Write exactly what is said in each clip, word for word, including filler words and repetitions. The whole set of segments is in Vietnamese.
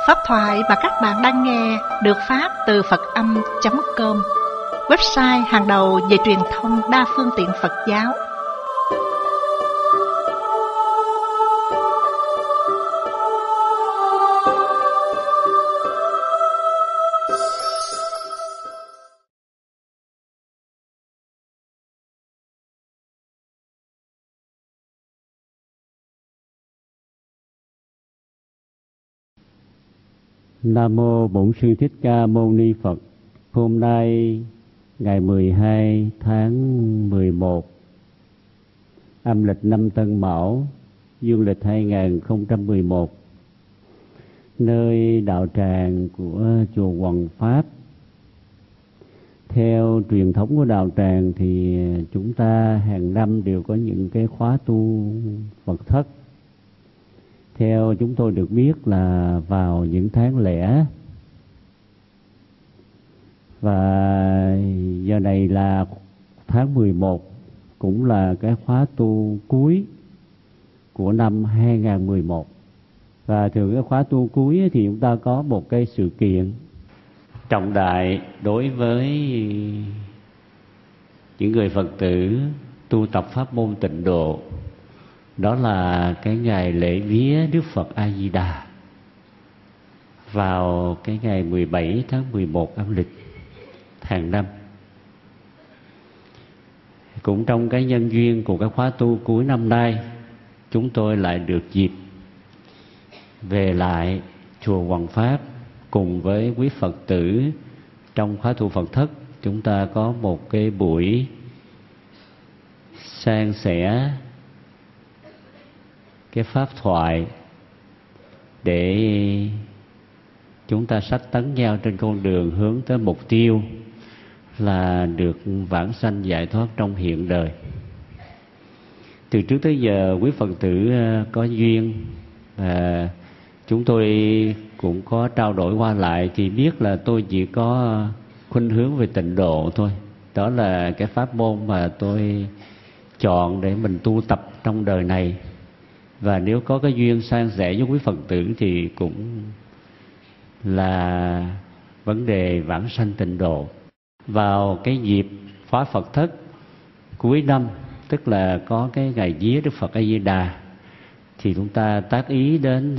Pháp thoại mà các bạn đang nghe được phát từ Phật Âm chấm com, website hàng đầu về truyền thông đa phương tiện Phật giáo. Nam mô Bổn Sư Thích Ca Mâu Ni Phật. Hôm nay ngày mười hai tháng mười một, âm lịch năm Tân Mão, dương lịch hai nghìn không trăm mười một, nơi đạo tràng của chùa Hoằng Pháp. Theo truyền thống của đạo tràng thì chúng ta hàng năm đều có những cái khóa tu Phật thất. Theo chúng tôi được biết là vào những tháng lẻ, và giờ này là tháng mười một, cũng là cái khóa tu cuối của năm hai nghìn không trăm mười một. Và thường cái khóa tu cuối thì chúng ta có một cái sự kiện trọng đại đối với những người Phật tử tu tập pháp môn Tịnh Độ. Đó là cái ngày lễ vía Đức Phật A Di Đà vào cái ngày mười bảy tháng mười một âm lịch hàng năm. Cũng trong cái nhân duyên của cái khóa tu cuối năm nay, chúng tôi lại được dịp về lại chùa Hoằng Pháp cùng với quý Phật tử trong khóa tu Phật thất. Chúng ta có một cái buổi san sẻ cái pháp thoại để chúng ta xách tấn nhau trên con đường hướng tới mục tiêu là được vãng sanh giải thoát trong hiện đời. Từ trước tới giờ quý Phật tử có duyên và chúng tôi cũng có trao đổi qua lại thì biết là tôi chỉ có khuynh hướng về Tịnh Độ thôi. Đó là cái pháp môn mà tôi chọn để mình tu tập trong đời này. Và nếu có cái duyên san sẻ với quý Phật tử thì cũng là vấn đề vãng sanh Tịnh Độ. Vào cái dịp khóa Phật thất cuối năm, tức là có cái ngày vía Đức Phật A Di Đà, thì chúng ta tác ý đến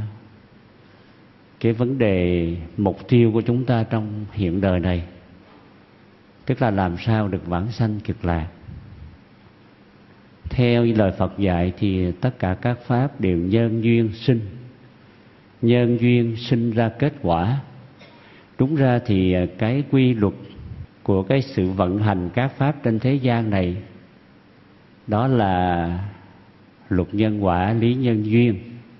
cái vấn đề mục tiêu của chúng ta trong hiện đời này, tức là làm sao được vãng sanh Cực Lạc. Theo lời Phật dạy thì tất cả các pháp đều nhân duyên sinh, nhân duyên sinh ra kết quả. Đúng ra thì cái quy luật của cái sự vận hành các pháp trên thế gian này, đó là luật nhân quả, lý nhân duyên.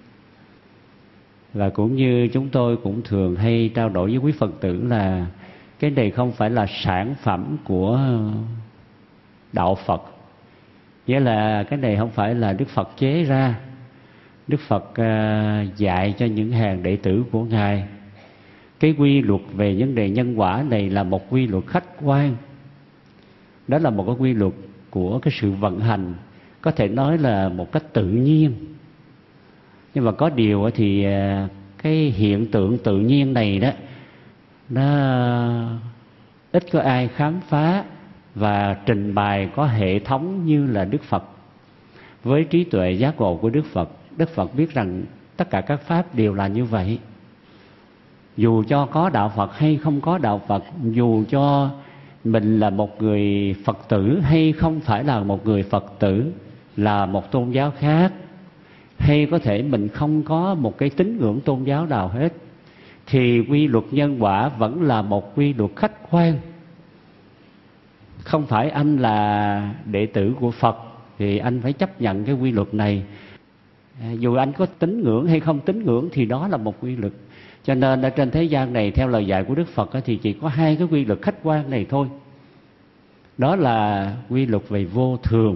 Và cũng như chúng tôi cũng thường hay trao đổi với quý Phật tử là cái này không phải là sản phẩm của đạo Phật. Nghĩa là cái này không phải là Đức Phật chế ra, Đức Phật dạy cho những hàng đệ tử của Ngài. Cái quy luật về vấn đề nhân quả này là một quy luật khách quan. Đó là một cái quy luật của cái sự vận hành, có thể nói là một cách tự nhiên. Nhưng mà có điều thì cái hiện tượng tự nhiên này đó, nó ít có ai khám phá và trình bày có hệ thống như là Đức Phật. Với trí tuệ giác ngộ của Đức Phật, Đức Phật biết rằng tất cả các pháp đều là như vậy. Dù cho có đạo Phật hay không có đạo Phật, dù cho mình là một người Phật tử hay không phải là một người Phật tử, là một tôn giáo khác, hay có thể mình không có một cái tín ngưỡng tôn giáo nào hết, thì quy luật nhân quả vẫn là một quy luật khách quan. Không phải anh là đệ tử của Phật thì anh phải chấp nhận cái quy luật này. Dù anh có tín ngưỡng hay không tín ngưỡng thì đó là một quy luật. Cho nên ở trên thế gian này, theo lời dạy của Đức Phật thì chỉ có hai cái quy luật khách quan này thôi. Đó là quy luật về vô thường.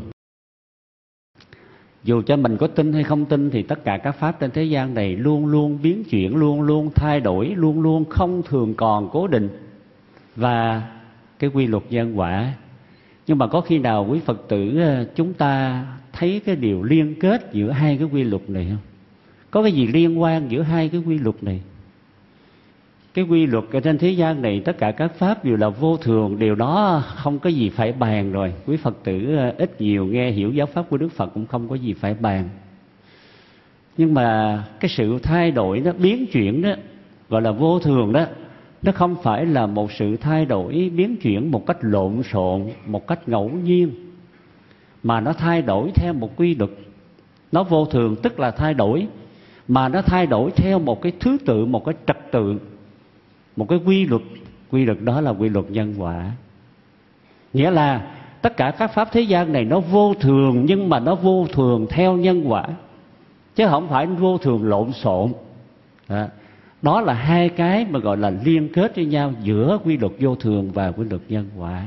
Dù cho mình có tin hay không tin thì tất cả các pháp trên thế gian này luôn luôn biến chuyển, luôn luôn thay đổi, luôn luôn không thường còn cố định. Và cái quy luật nhân quả. Nhưng mà có khi nào quý Phật tử chúng ta thấy cái điều liên kết giữa hai cái quy luật này không? Có cái gì liên quan giữa hai cái quy luật này? cái quy luật ở trên thế gian này, tất cả các pháp đều là vô thường, điều đó không có gì phải bàn rồi. Quý Phật tử ít nhiều nghe hiểu giáo pháp của Đức Phật cũng không có gì phải bàn. Nhưng mà cái sự thay đổi đó, biến chuyển đó, gọi là vô thường đó, nó không phải là một sự thay đổi biến chuyển một cách lộn xộn, một cách ngẫu nhiên, mà nó thay đổi theo một quy luật. Nó vô thường tức là thay đổi, mà nó thay đổi theo một cái thứ tự, một cái trật tự, một cái quy luật. Quy luật đó là quy luật nhân quả. Nghĩa là tất cả các pháp thế gian này nó vô thường, nhưng mà nó vô thường theo nhân quả, chứ không phải vô thường lộn xộn. Đó. Đó là hai cái mà gọi là liên kết với nhau giữa quy luật vô thường và quy luật nhân quả.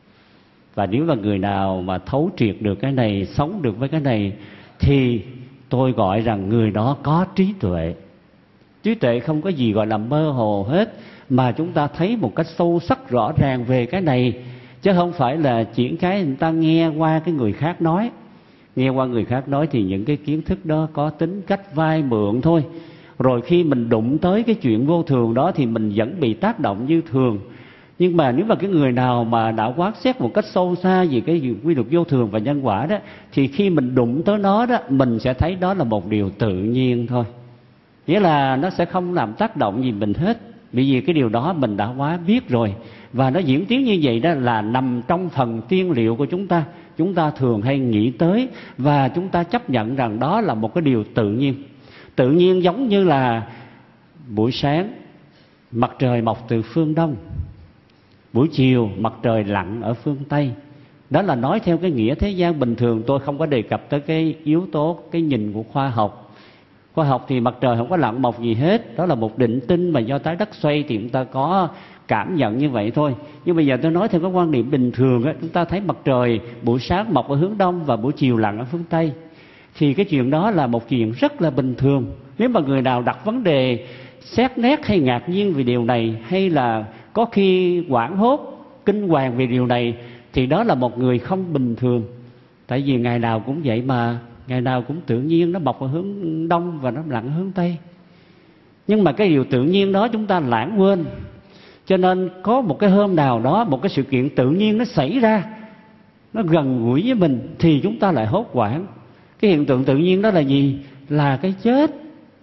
Và nếu mà người nào mà thấu triệt được cái này, sống được với cái này, thì tôi gọi rằng người đó có trí tuệ. Trí tuệ không có gì gọi là mơ hồ hết, mà chúng ta thấy một cách sâu sắc rõ ràng về cái này, chứ không phải là chỉ cái người ta nghe qua cái người khác nói. Nghe qua người khác nói thì những cái kiến thức đó có tính cách vay mượn thôi. Rồi khi mình đụng tới cái chuyện vô thường đó thì mình vẫn bị tác động như thường. Nhưng mà nếu mà cái người nào mà đã quán xét một cách sâu xa về cái quy luật vô thường và nhân quả đó, thì khi mình đụng tới nó đó, mình sẽ thấy đó là một điều tự nhiên thôi. Nghĩa là nó sẽ không làm tác động gì mình hết, bởi vì cái điều đó mình đã quá biết rồi. Và nó diễn tiến như vậy đó là nằm trong phần tiên liệu của chúng ta. Chúng ta thường hay nghĩ tới và chúng ta chấp nhận rằng đó là một cái điều tự nhiên. Tự nhiên giống như là buổi sáng mặt trời mọc từ phương Đông, buổi chiều mặt trời lặn ở phương Tây. Đó là nói theo cái nghĩa thế gian bình thường. Tôi không có đề cập tới cái yếu tố, cái nhìn của khoa học. Khoa học thì mặt trời không có lặn mọc gì hết. Đó là một định tinh mà do trái đất xoay thì chúng ta có cảm nhận như vậy thôi. Nhưng bây giờ tôi nói theo cái quan điểm bình thường á, chúng ta thấy mặt trời buổi sáng mọc ở hướng Đông và buổi chiều lặn ở phương Tây. Thì cái chuyện đó là một chuyện rất là bình thường. Nếu mà người nào đặt vấn đề xét nét hay ngạc nhiên về điều này, hay là có khi hoảng hốt, kinh hoàng về điều này, thì đó là một người không bình thường. Tại vì ngày nào cũng vậy mà, ngày nào cũng tự nhiên nó mọc ở hướng Đông và nó lặn ở hướng Tây. Nhưng mà cái điều tự nhiên đó chúng ta lãng quên. Cho nên có một cái hôm nào đó, một cái sự kiện tự nhiên nó xảy ra, nó gần gũi với mình, thì chúng ta lại hốt hoảng. Cái hiện tượng tự nhiên đó là gì? Là cái chết.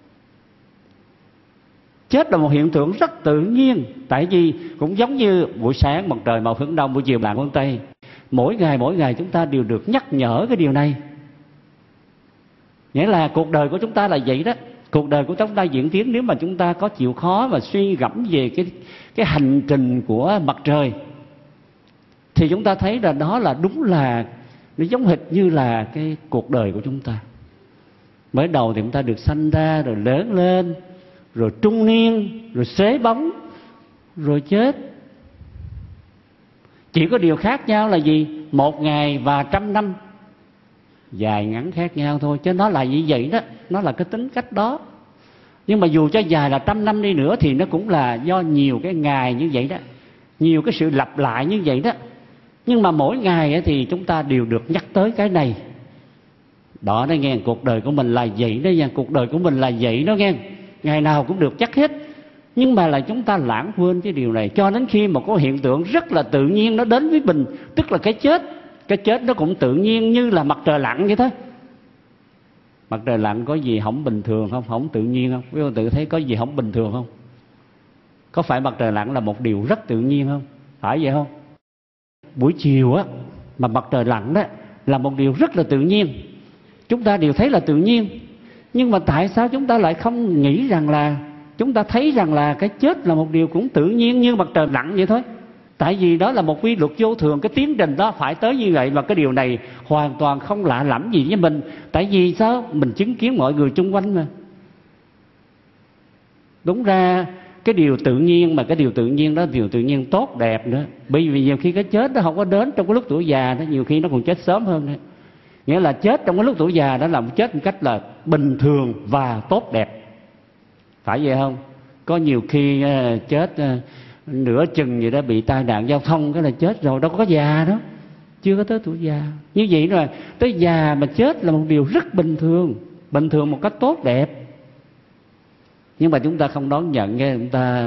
Chết là một hiện tượng rất tự nhiên. Tại vì cũng giống như buổi sáng mặt trời mọc hướng Đông, buổi chiều lặn hướng Tây. Mỗi ngày mỗi ngày chúng ta đều được nhắc nhở cái điều này. Nghĩa là cuộc đời của chúng ta là vậy đó. Cuộc đời của chúng ta diễn tiến, nếu mà chúng ta có chịu khó và suy gẫm về cái, cái hành trình của mặt trời, thì chúng ta thấy là đó là đúng là nó giống hệt như là cái cuộc đời của chúng ta. Mới đầu thì chúng ta được sanh ra, rồi lớn lên, rồi trung niên, rồi xế bóng, rồi chết. Chỉ có điều khác nhau là gì? Một ngày và trăm năm, dài ngắn khác nhau thôi. Chứ nó là như vậy đó, nó là cái tính cách đó. Nhưng mà dù cho dài là trăm năm đi nữa thì nó cũng là do nhiều cái ngày như vậy đó, nhiều cái sự lặp lại như vậy đó. Nhưng mà mỗi ngày thì chúng ta đều được nhắc tới cái này. Đó đó nghe, cuộc đời của mình là vậy đó nha, cuộc đời của mình là vậy đó nghe. Ngày nào cũng được nhắc hết. Nhưng mà là chúng ta lãng quên cái điều này, cho đến khi một cái hiện tượng rất là tự nhiên nó đến với mình, tức là cái chết. Cái chết nó cũng tự nhiên như là mặt trời lặn vậy thôi. Mặt trời lặn có gì không bình thường không? Không tự nhiên không? Quý vị tự thấy có gì không bình thường không? Có phải mặt trời lặn là một điều rất tự nhiên không? Phải vậy không? Buổi chiều á, mà mặt trời lặn đó là một điều rất là tự nhiên. Chúng ta đều thấy là tự nhiên. Nhưng mà tại sao chúng ta lại không nghĩ rằng là, chúng ta thấy rằng là cái chết là một điều cũng tự nhiên như mặt trời lặn vậy thôi? Tại vì đó là một quy luật vô thường, cái tiến trình đó phải tới như vậy. Và cái điều này hoàn toàn không lạ lẫm gì với mình. Tại vì sao? Mình chứng kiến mọi người xung quanh mà. Đúng ra cái điều tự nhiên, mà cái điều tự nhiên đó điều tự nhiên tốt đẹp nữa. Bởi vì nhiều khi cái chết nó không có đến trong cái lúc tuổi già đó, nhiều khi nó còn chết sớm hơn nữa. Nghĩa là chết trong cái lúc tuổi già đó là một chết một cách là bình thường và tốt đẹp. Phải vậy không? Có nhiều khi uh, chết uh, nửa chừng gì đó bị tai nạn giao thông cái là chết rồi, đâu có già đó, chưa có tới tuổi già. Như vậy rồi tới già mà chết là một điều rất bình thường, bình thường một cách tốt đẹp. Nhưng mà chúng ta không đón nhận nghe, chúng ta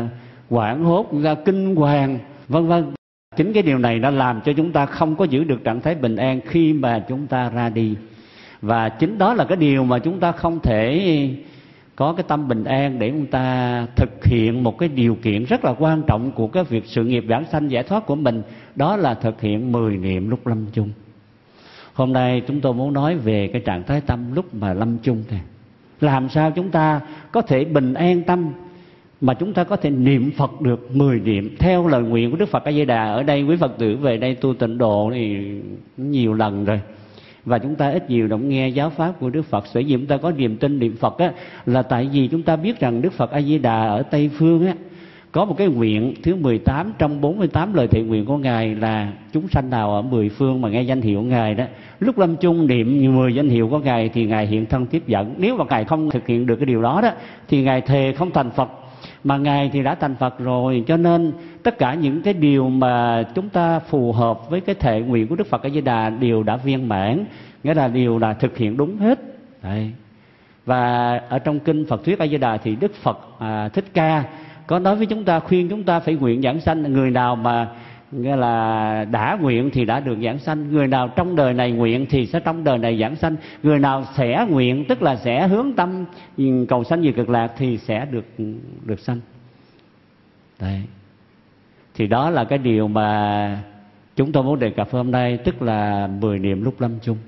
hoảng hốt, chúng ta kinh hoàng, vân vân. Chính cái điều này nó làm cho chúng ta không có giữ được trạng thái bình an khi mà chúng ta ra đi. Và chính đó là cái điều mà chúng ta không thể có cái tâm bình an để chúng ta thực hiện một cái điều kiện rất là quan trọng của cái việc sự nghiệp vãng sanh giải thoát của mình. Đó là thực hiện mười niệm lúc lâm chung. Hôm nay chúng tôi muốn nói về cái trạng thái tâm lúc mà lâm chung này. Làm sao chúng ta có thể bình an tâm mà chúng ta có thể niệm Phật được mười niệm theo lời nguyện của Đức Phật A Di Đà. Ở đây quý Phật tử về đây tu tịnh độ thì nhiều lần rồi, và chúng ta ít nhiều cũng nghe giáo pháp của Đức Phật. Sở dĩ chúng ta có niềm tin niệm Phật á, là tại vì chúng ta biết rằng Đức Phật A Di Đà ở Tây Phương á, có một cái nguyện thứ mười tám trong bốn mươi tám lời thệ nguyện của Ngài là chúng sanh nào ở mười phương mà nghe danh hiệu Ngài đó, lúc lâm chung niệm mười danh hiệu của Ngài thì Ngài hiện thân tiếp dẫn. Nếu mà Ngài không thực hiện được cái điều đó đó thì Ngài thề không thành Phật, mà Ngài thì đã thành Phật rồi. Cho nên tất cả những cái điều mà chúng ta phù hợp với cái thệ nguyện của Đức Phật A Di Đà đều đã viên mãn, nghĩa là điều là thực hiện đúng hết. Đấy. Và ở trong kinh Phật thuyết A Di Đà thì Đức Phật à, Thích Ca có nói với chúng ta, khuyên chúng ta phải nguyện giảng sanh. Người nào mà nghĩa là đã nguyện thì đã được giảng sanh, người nào trong đời này nguyện thì sẽ trong đời này giảng sanh, người nào sẽ nguyện tức là sẽ hướng tâm cầu sanh về cực lạc thì sẽ được được sanh. Đấy. Thì đó là cái điều mà chúng tôi muốn đề cập hôm nay, tức là mười niệm lúc lâm chung.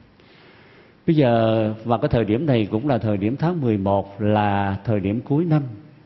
Bây giờ vào cái thời điểm này cũng là thời điểm tháng mười một, là thời điểm cuối năm.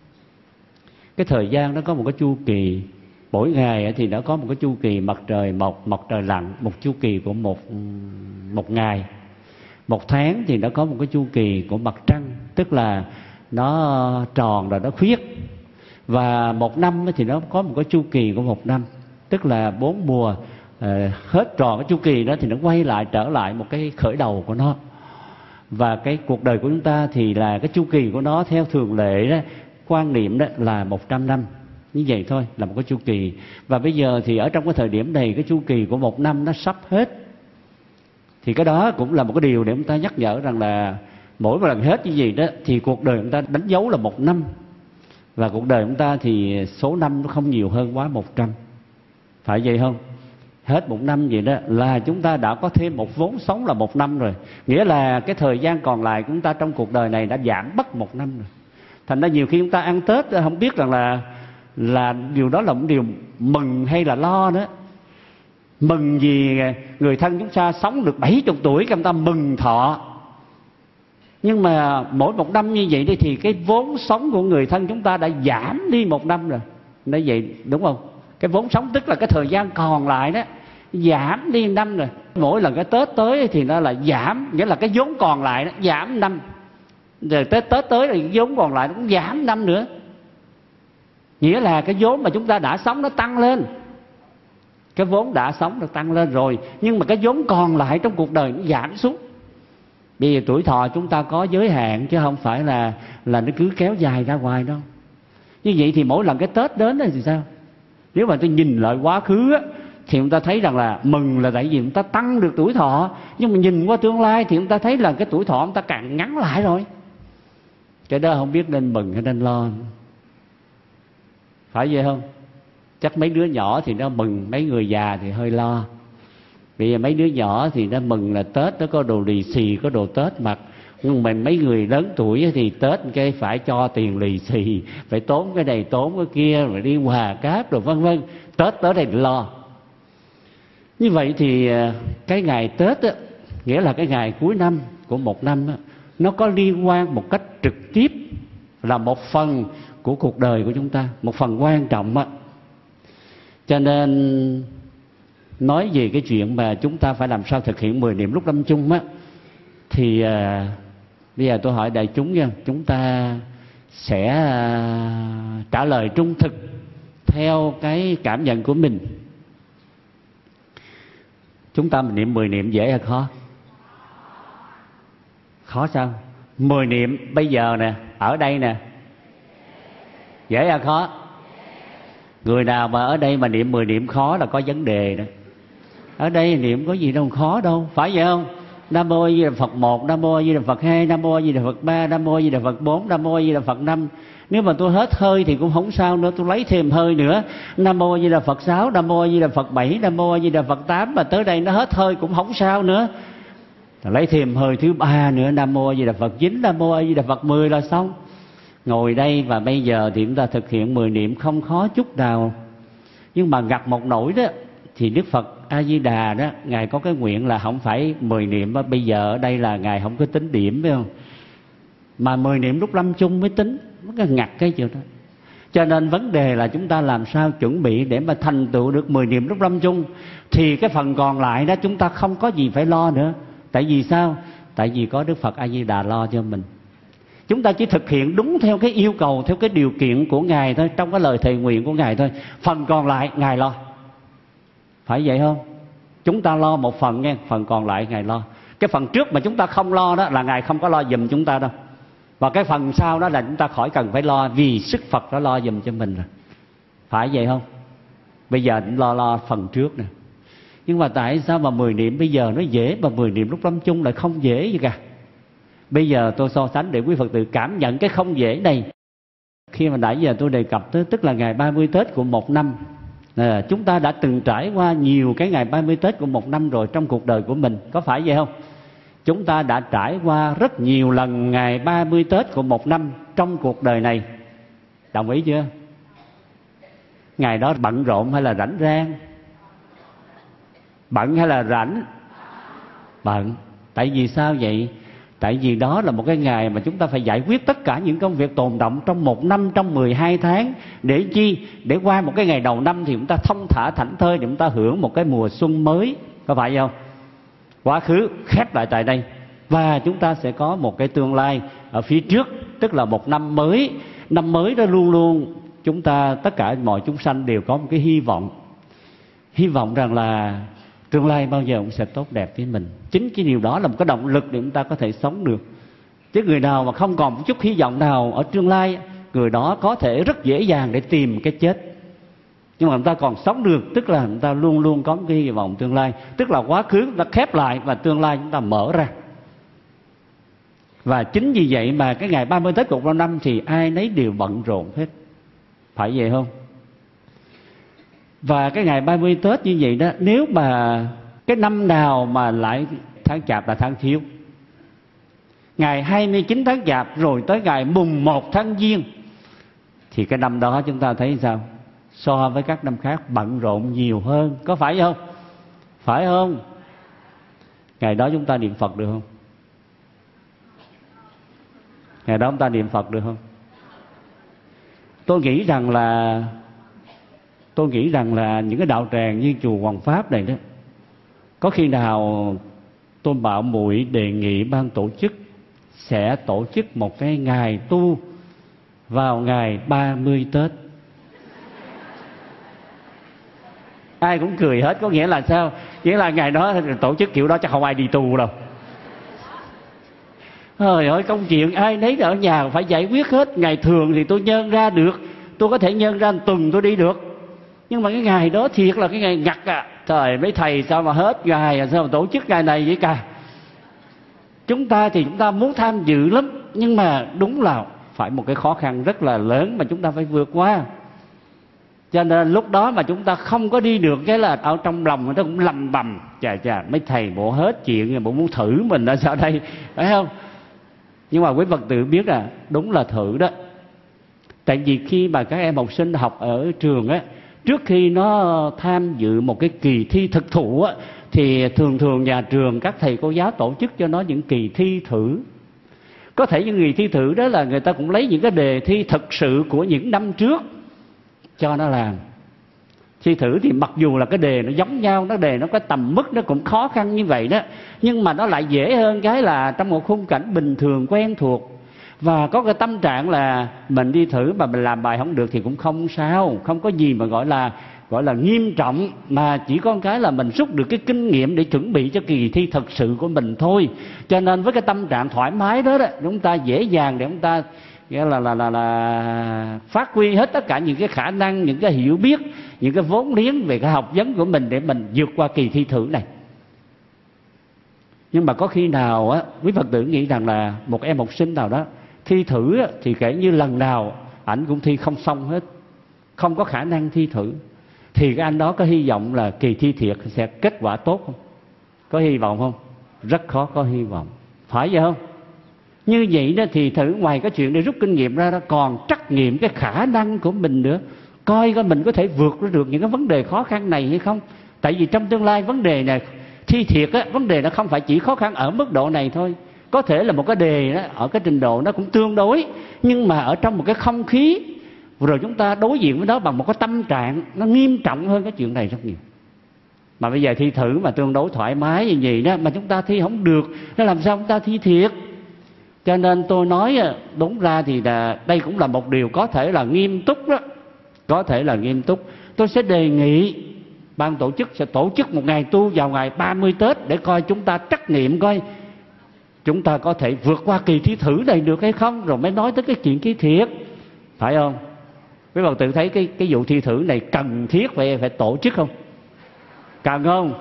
Cái thời gian nó có một cái chu kỳ, mỗi ngày thì nó có một cái chu kỳ mặt trời mọc, mặt trời lặn, một chu kỳ của một một ngày. Một tháng thì nó có một cái chu kỳ của mặt trăng, tức là nó tròn rồi nó khuyết. Và một năm thì nó có một cái chu kỳ của một năm, tức là bốn mùa hết tròn cái chu kỳ đó thì nó quay lại trở lại một cái khởi đầu của nó. Và cái cuộc đời của chúng ta thì là cái chu kỳ của nó theo thường lệ đó, quan niệm đó là một trăm năm. Như vậy thôi là một cái chu kỳ. Và bây giờ thì ở trong cái thời điểm này, cái chu kỳ của một năm nó sắp hết. Thì cái đó cũng là một cái điều để chúng ta nhắc nhở rằng là mỗi một lần hết như gì đó thì cuộc đời chúng ta đánh dấu là một năm. Và cuộc đời chúng ta thì số năm nó không nhiều hơn quá một trăm. Phải vậy không? Hết một năm vậy đó là chúng ta đã có thêm một vốn sống là một năm rồi. Nghĩa là cái thời gian còn lại chúng ta trong cuộc đời này đã giảm mất một năm rồi. Thành ra nhiều khi chúng ta ăn Tết không biết rằng là là điều đó là một điều mừng hay là lo nữa. Mừng vì người thân chúng ta sống được bảy mươi tuổi, chúng ta mừng thọ. Nhưng mà mỗi một năm như vậy đi thì cái vốn sống của người thân chúng ta đã giảm đi một năm rồi. Nói vậy đúng không? Cái vốn sống tức là cái thời gian còn lại đó giảm đi năm rồi. Mỗi lần cái Tết tới thì nó là giảm, nghĩa là cái vốn còn lại nó giảm năm. Rồi Tết Tết tới thì cái vốn còn lại nó cũng giảm năm nữa. Nghĩa là cái vốn mà chúng ta đã sống nó tăng lên. Cái vốn đã sống nó tăng lên rồi, nhưng mà cái vốn còn lại trong cuộc đời nó giảm xuống. Bây giờ tuổi thọ chúng ta có giới hạn chứ không phải là là nó cứ kéo dài ra ngoài đâu. Như vậy thì mỗi lần cái Tết đến thì sao? Nếu mà tôi nhìn lại quá khứ á, thì chúng ta thấy rằng là mừng là tại vì chúng ta tăng được tuổi thọ. Nhưng mà nhìn qua tương lai thì chúng ta thấy là cái tuổi thọ chúng ta càng ngắn lại rồi. Cái đó không biết nên mừng hay nên lo. Phải vậy không? Chắc mấy đứa nhỏ thì nó mừng, mấy người già thì hơi lo. Bây giờ mấy đứa nhỏ thì nó mừng là Tết nó có đồ lì xì, có đồ Tết mặc. Nhưng mà mấy người lớn tuổi thì Tết cái phải cho tiền lì xì, phải tốn cái này tốn cái kia, rồi đi quà cáp rồi vân vân. Tết tới đây lo. Như vậy thì cái ngày Tết á, nghĩa là cái ngày cuối năm của một năm á, nó có liên quan một cách trực tiếp, là một phần của cuộc đời của chúng ta, một phần quan trọng á. Cho nên nói về cái chuyện mà chúng ta phải làm sao thực hiện mười niệm lúc lâm chung á, thì à, bây giờ tôi hỏi đại chúng nha, chúng ta sẽ à, trả lời trung thực theo cái cảm nhận của mình. Chúng ta mình niệm mười niệm dễ hay khó? Khó sao? Mười niệm bây giờ nè, ở đây nè, dễ hay khó? Người nào mà ở đây mà niệm mười niệm khó là có vấn đề đó. Ở đây niệm có gì đâu khó đâu, phải vậy không? Nam Mô A Di Đà Phật một, Nam Mô A Di Đà Phật hai, Nam Mô A Di Đà Phật ba, Nam Mô A Di Đà Phật bốn, Nam Mô A Di Đà Phật năm. Nếu mà tôi hết hơi thì cũng không sao nữa, tôi lấy thêm hơi nữa. Nam Mô A Di Đà Phật sáu, Nam Mô A Di Đà Phật bảy, Nam Mô A Di Đà Phật tám, mà tới đây nó hết hơi cũng không sao nữa. Lấy thêm hơi thứ ba nữa, Nam Mô A Di Đà Phật chín, Nam Mô A Di Đà Phật mười là xong. Ngồi đây và bây giờ thì chúng ta thực hiện mười niệm không khó chút nào. Nhưng mà gặp một nỗi đó thì Đức Phật A Di Đà đó, Ngài có cái nguyện là không phải mười niệm đó. Bây giờ ở đây là Ngài không có tính điểm, phải không? Mà mười niệm lúc lâm chung mới tính. Nó cái ngặt cái chuyện đó. Cho nên vấn đề là chúng ta làm sao chuẩn bị để mà thành tựu được mười niệm lúc lâm chung. Thì cái phần còn lại đó chúng ta không có gì phải lo nữa. Tại vì sao? Tại vì có Đức Phật A Di Đà lo cho mình. Chúng ta chỉ thực hiện đúng theo cái yêu cầu, theo cái điều kiện của Ngài thôi, trong cái lời thề nguyện của Ngài thôi. Phần còn lại Ngài lo. Phải vậy không? Chúng ta lo một phần nghe, phần còn lại Ngài lo. Cái phần trước mà chúng ta không lo đó là Ngài không có lo giùm chúng ta đâu. Và cái phần sau đó là chúng ta khỏi cần phải lo, vì sức Phật đã lo giùm cho mình rồi. Phải vậy không? Bây giờ cũng lo lo phần trước nè. Nhưng mà tại sao mà mười niệm bây giờ nó dễ, mà mười niệm lúc lâm chung lại không dễ gì cả? Bây giờ tôi so sánh để quý Phật tử cảm nhận cái không dễ này. Khi mà nãy giờ tôi đề cập tới, tức là ngày ba mươi Tết của một năm. À, chúng ta đã từng trải qua nhiều cái ngày ba mươi Tết của một năm rồi trong cuộc đời của mình. Có phải vậy không? Chúng ta đã trải qua rất nhiều lần ngày ba mươi Tết của một năm trong cuộc đời này. Đồng ý chưa? Ngày đó bận rộn hay là rảnh rang? Bận hay là rảnh? Bận. Tại vì sao vậy? Tại vì đó là một cái ngày mà chúng ta phải giải quyết tất cả những công việc tồn đọng trong một năm, trong mười hai tháng. Để chi? Để qua một cái ngày đầu năm thì chúng ta thông thả thảnh thơi, để chúng ta hưởng một cái mùa xuân mới. Có phải không? Quá khứ khép lại tại đây. Và chúng ta sẽ có một cái tương lai ở phía trước, tức là một năm mới. Năm mới đó luôn luôn chúng ta, tất cả mọi chúng sanh đều có một cái hy vọng. Hy vọng rằng là tương lai bao giờ cũng sẽ tốt đẹp với mình. Chính cái điều đó là một cái động lực để chúng ta có thể sống được. Chứ người nào mà không còn một chút hy vọng nào ở tương lai, người đó có thể rất dễ dàng để tìm cái chết. Nhưng mà chúng ta còn sống được, tức là chúng ta luôn luôn có một cái hy vọng tương lai. Tức là quá khứ chúng ta khép lại và tương lai chúng ta mở ra. Và chính vì vậy mà cái ngày ba mươi Tết của một năm thì ai nấy đều bận rộn hết. Phải vậy không? Và cái ngày ba mươi Tết như vậy đó, nếu mà cái năm nào mà lại tháng Chạp là tháng Thiếu, ngày hai mươi chín tháng Chạp rồi tới ngày mùng một tháng Giêng, thì cái năm đó chúng ta thấy sao? So với các năm khác bận rộn nhiều hơn. Có phải không? Phải không? Ngày đó chúng ta niệm Phật được không? Ngày đó chúng ta niệm Phật được không? Tôi nghĩ rằng là Tôi nghĩ rằng là những cái đạo tràng như chùa Hoàng Pháp này đó, có khi nào tôi Bảo Muội đề nghị ban tổ chức sẽ tổ chức một cái ngày tu vào ngày ba mươi Tết. Ai cũng cười hết. Có nghĩa là sao? Nghĩa là ngày đó tổ chức kiểu đó chắc không ai đi tu đâu. Trời ơi, công chuyện ai nấy ở nhà phải giải quyết hết. Ngày thường thì tôi nhân ra được, tôi có thể nhân ra một tuần tôi đi được. Nhưng mà cái ngày đó thiệt là cái ngày ngặt à. Trời, mấy thầy sao mà hết ngày, sao mà tổ chức ngày này vậy cả. Chúng ta thì chúng ta muốn tham dự lắm, nhưng mà đúng là phải một cái khó khăn rất là lớn mà chúng ta phải vượt qua. Cho nên lúc đó mà chúng ta không có đi được, cái là ở trong lòng người ta cũng lầm bầm. Chà chà, mấy thầy bộ hết chuyện, bộ muốn thử mình ở sao đây, phải không? Nhưng mà quý Phật tử biết là đúng là thử đó. Tại vì khi mà các em học sinh học ở trường á, trước khi nó tham dự một cái kỳ thi thực thụ á, thì thường thường nhà trường các thầy cô giáo tổ chức cho nó những kỳ thi thử. Có thể những kỳ thi thử đó là người ta cũng lấy những cái đề thi thực sự của những năm trước cho nó làm. Thi thử thì mặc dù là cái đề nó giống nhau, nó đề nó có tầm mức nó cũng khó khăn như vậy đó, nhưng mà nó lại dễ hơn cái là trong một khung cảnh bình thường quen thuộc. Và có cái tâm trạng là mình đi thử mà mình làm bài không được thì cũng không sao, không có gì mà gọi là gọi là nghiêm trọng, mà chỉ có cái là mình rút được cái kinh nghiệm để chuẩn bị cho kỳ thi thực sự của mình thôi. Cho nên với cái tâm trạng thoải mái đó, đó chúng ta dễ dàng để chúng ta nghĩa là, là, là, là phát huy hết tất cả những cái khả năng, những cái hiểu biết, những cái vốn liếng về cái học vấn của mình để mình vượt qua kỳ thi thử này. Nhưng mà có khi nào á, quý Phật tử nghĩ rằng là một em học sinh nào đó thi thử á, thì kể như lần nào ảnh cũng thi không xong hết, không có khả năng thi thử, thì cái anh đó có hy vọng là kỳ thi thiệt sẽ kết quả tốt không? Có hy vọng không? Rất khó có hy vọng, phải vậy không? Như vậy đó thì thử ngoài cái chuyện để rút kinh nghiệm ra đó, còn trắc nghiệm cái khả năng của mình nữa, coi coi mình có thể vượt ra được những cái vấn đề khó khăn này hay không. Tại vì trong tương lai vấn đề này thi thiệt á, vấn đề nó không phải chỉ khó khăn ở mức độ này thôi. Có thể là một cái đề đó, ở cái trình độ nó cũng tương đối, nhưng mà ở trong một cái không khí, rồi chúng ta đối diện với nó bằng một cái tâm trạng nó nghiêm trọng hơn cái chuyện này rất nhiều. Mà bây giờ thi thử mà tương đối thoải mái như vậy đó, mà chúng ta thi không được, nó làm sao chúng ta thi thiệt? Cho nên tôi nói đúng ra thì là đây cũng là một điều có thể là nghiêm túc đó, có thể là nghiêm túc. Tôi sẽ đề nghị ban tổ chức sẽ tổ chức một ngày tu vào ngày ba mươi Tết để coi chúng ta trắc nghiệm coi chúng ta có thể vượt qua kỳ thi thử này được hay không, rồi mới nói tới cái chuyện thi thiệt, phải không? Quý Phật tử thấy cái cái vụ thi thử này cần thiết phải phải tổ chức không? Cần không?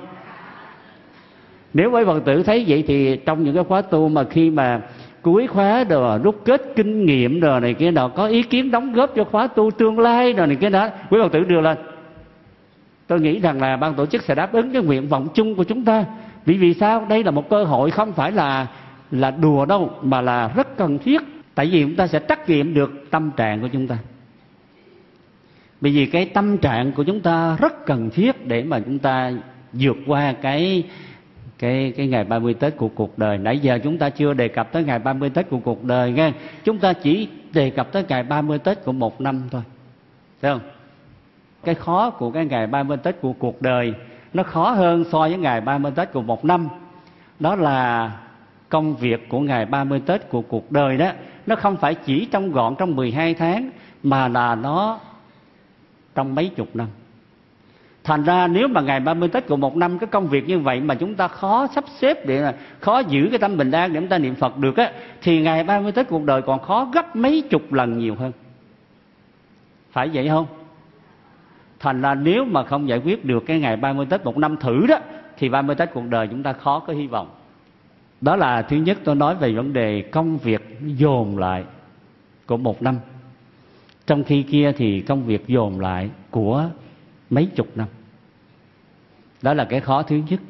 Nếu quý Phật tử thấy vậy thì trong những cái khóa tu mà khi mà cuối khóa rồi rút kết kinh nghiệm rồi này kia đó, có ý kiến đóng góp cho khóa tu tương lai rồi này kia đó, quý Phật tử đưa lên. Tôi nghĩ rằng là ban tổ chức sẽ đáp ứng cái nguyện vọng chung của chúng ta. Vì vì sao? Đây là một cơ hội không phải là là đùa đâu, mà là rất cần thiết. Tại vì chúng ta sẽ trắc nghiệm được tâm trạng của chúng ta. Bởi vì cái tâm trạng của chúng ta rất cần thiết để mà chúng ta vượt qua cái cái cái ngày ba mươi Tết của cuộc đời. Nãy giờ chúng ta chưa đề cập tới ngày ba mươi Tết của cuộc đời nghe. Chúng ta chỉ đề cập tới ngày ba mươi Tết của một năm thôi. Thấy không? Cái khó của cái ngày ba mươi Tết của cuộc đời nó khó hơn so với ngày ba mươi Tết của một năm. Đó là công việc của ngày ba mươi Tết của cuộc đời đó, nó không phải chỉ trong gọn trong mười hai tháng, mà là nó trong mấy chục năm. Thành ra nếu mà ngày ba mươi Tết của một năm cái công việc như vậy mà chúng ta khó sắp xếp, để khó giữ cái tâm bình an để chúng ta niệm Phật được á, thì ngày ba mươi Tết cuộc đời còn khó gấp mấy chục lần nhiều hơn. Phải vậy không? Thành ra nếu mà không giải quyết được cái ngày ba mươi Tết một năm thử đó, thì ba mươi Tết cuộc đời chúng ta khó có hy vọng. Đó là thứ nhất, tôi nói về vấn đề công việc dồn lại của một năm, trong khi kia thì công việc dồn lại của mấy chục năm. Đó là cái khó thứ nhất.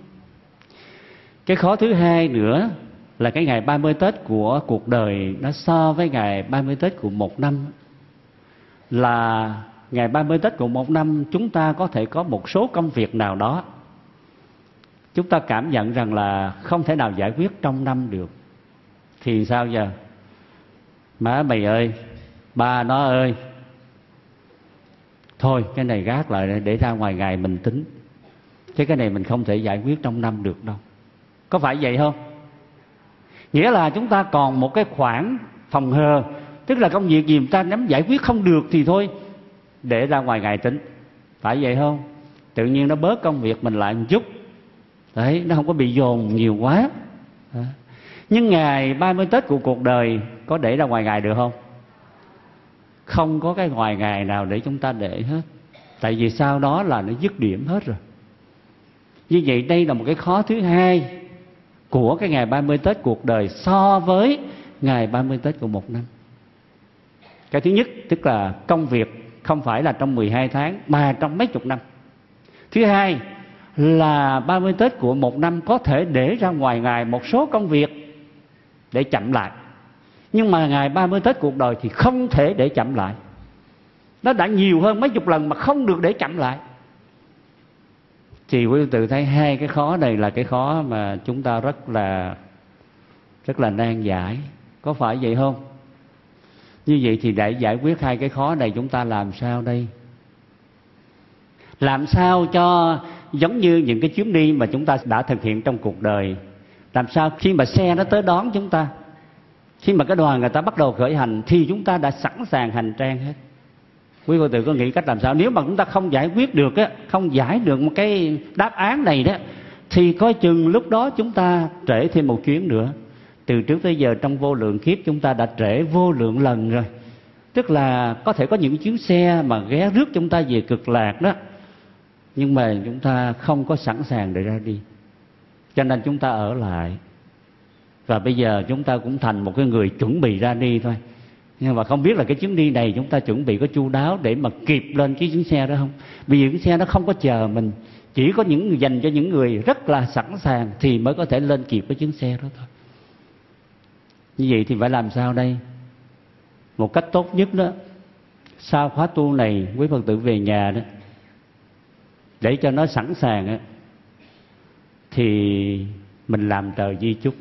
Cái khó thứ hai nữa là cái ngày ba mươi Tết của cuộc đời nó so với ngày ba mươi Tết của một năm, là ngày ba mươi Tết của một năm chúng ta có thể có một số công việc nào đó chúng ta cảm nhận rằng là không thể nào giải quyết trong năm được. Thì sao giờ? Má mày ơi, ba nó ơi, thôi cái này gác lại để ra ngoài ngày mình tính, chứ cái này mình không thể giải quyết trong năm được đâu. Có phải vậy không? Nghĩa là chúng ta còn một cái khoảng phòng hờ, tức là công việc gì chúng ta nắm giải quyết không được thì thôi, để ra ngoài ngày tính. Phải vậy không? Tự nhiên nó bớt công việc mình lại một chút. Đấy, nó không có bị dồn nhiều quá. Đó. Nhưng ngày ba mươi Tết của cuộc đời có để ra ngoài ngày được không? Không có cái ngoài ngày nào để chúng ta để hết. Tại vì sau đó là nó dứt điểm hết rồi. Như vậy đây là một cái khó thứ hai của cái ngày ba mươi Tết cuộc đời so với ngày ba mươi Tết của một năm. Cái thứ nhất tức là công việc không phải là trong mười hai tháng mà trong mấy chục năm. Thứ hai là ba mươi Tết của một năm có thể để ra ngoài ngày một số công việc để chậm lại. Nhưng mà ngày ba mươi Tết cuộc đời thì không thể để chậm lại. Nó đã nhiều hơn mấy chục lần mà không được để chậm lại. Thì quý vị thấy hai cái khó này là cái khó mà chúng ta rất là rất là nan giải. Có phải vậy không? Như vậy thì để giải quyết hai cái khó này chúng ta làm sao đây? Làm sao cho giống như những cái chuyến đi mà chúng ta đã thực hiện trong cuộc đời, làm sao khi mà xe nó tới đón chúng ta, khi mà cái đoàn người ta bắt đầu khởi hành thì chúng ta đã sẵn sàng hành trang hết. Quý vị tự có nghĩ cách làm sao? Nếu mà chúng ta không giải quyết được á, không giải được một cái đáp án này đó, thì coi chừng lúc đó chúng ta trễ thêm một chuyến nữa. Từ trước tới giờ trong vô lượng kiếp chúng ta đã trễ vô lượng lần rồi. Tức là có thể có những chuyến xe mà ghé rước chúng ta về cực lạc đó, nhưng mà chúng ta không có sẵn sàng để ra đi, cho nên chúng ta ở lại. Và bây giờ chúng ta cũng thành một cái người chuẩn bị ra đi thôi. Nhưng mà không biết là cái chuyến đi này chúng ta chuẩn bị có chu đáo để mà kịp lên cái chuyến xe đó không? Vì những xe nó không có chờ mình, chỉ có những người dành cho những người rất là sẵn sàng thì mới có thể lên kịp cái chuyến xe đó thôi. Như vậy thì phải làm sao đây? Một cách tốt nhất đó, sau khóa tu này quý Phật tử về nhà đó, để cho nó sẵn sàng đó, thì mình làm tờ di chúc.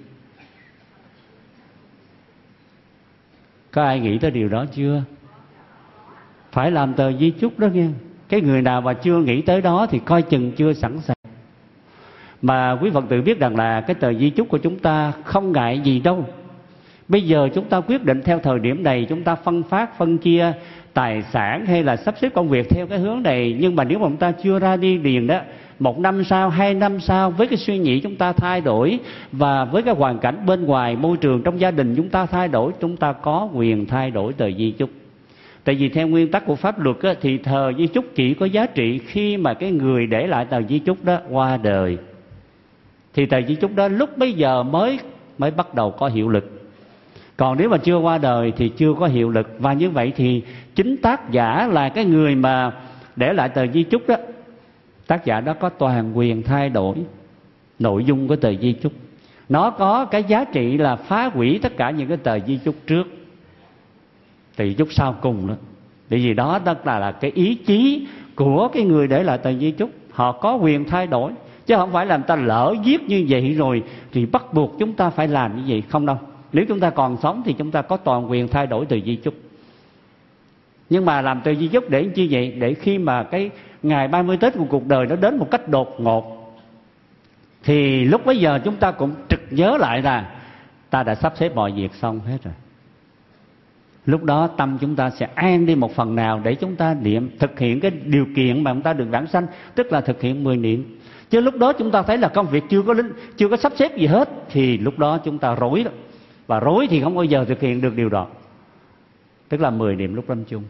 Có ai nghĩ tới điều đó chưa? Phải làm tờ di chúc đó nghe. Cái người nào mà chưa nghĩ tới đó thì coi chừng chưa sẵn sàng. Mà quý Phật tử biết rằng là cái tờ di chúc của chúng ta không ngại gì đâu. Bây giờ chúng ta quyết định theo thời điểm này, chúng ta phân phát, phân chia tài sản hay là sắp xếp công việc theo cái hướng này. Nhưng mà nếu mà chúng ta chưa ra đi liền đó, một năm sau, hai năm sau, với cái suy nghĩ chúng ta thay đổi, và với cái hoàn cảnh bên ngoài, môi trường trong gia đình chúng ta thay đổi, chúng ta có quyền thay đổi tờ di chúc. Tại vì theo nguyên tắc của pháp luật á, thì tờ di chúc chỉ có giá trị khi mà cái người để lại tờ di chúc đó qua đời. Thì tờ di chúc đó lúc bấy giờ mới mới bắt đầu có hiệu lực. Còn nếu mà chưa qua đời thì chưa có hiệu lực. Và như vậy thì chính tác giả là cái người mà để lại tờ di chúc đó, tác giả đó có toàn quyền thay đổi nội dung của tờ di chúc. Nó có cái giá trị là phá hủy tất cả những cái tờ di chúc trước, tờ di chúc sau cùng đó. Bởi vì đó đó là, là cái ý chí của cái người để lại tờ di chúc. Họ có quyền thay đổi, chứ không phải là người ta lỡ viết như vậy rồi thì bắt buộc chúng ta phải làm như vậy. Không đâu. Nếu chúng ta còn sống thì chúng ta có toàn quyền thay đổi tờ di chúc. Nhưng mà làm tờ di chúc để chi vậy? Để khi mà cái ngày ba mươi Tết của cuộc đời nó đến một cách đột ngột, thì lúc bấy giờ chúng ta cũng trực nhớ lại là ta đã sắp xếp mọi việc xong hết rồi. Lúc đó tâm chúng ta sẽ an đi một phần nào để chúng ta niệm, thực hiện cái điều kiện mà chúng ta được vãng sanh, tức là thực hiện mười niệm. Chứ lúc đó chúng ta thấy là công việc chưa có chưa có sắp xếp gì hết, thì lúc đó chúng ta rối đó. Và rối thì không bao giờ thực hiện được điều đó. Tức là mười niệm lúc lâm chung.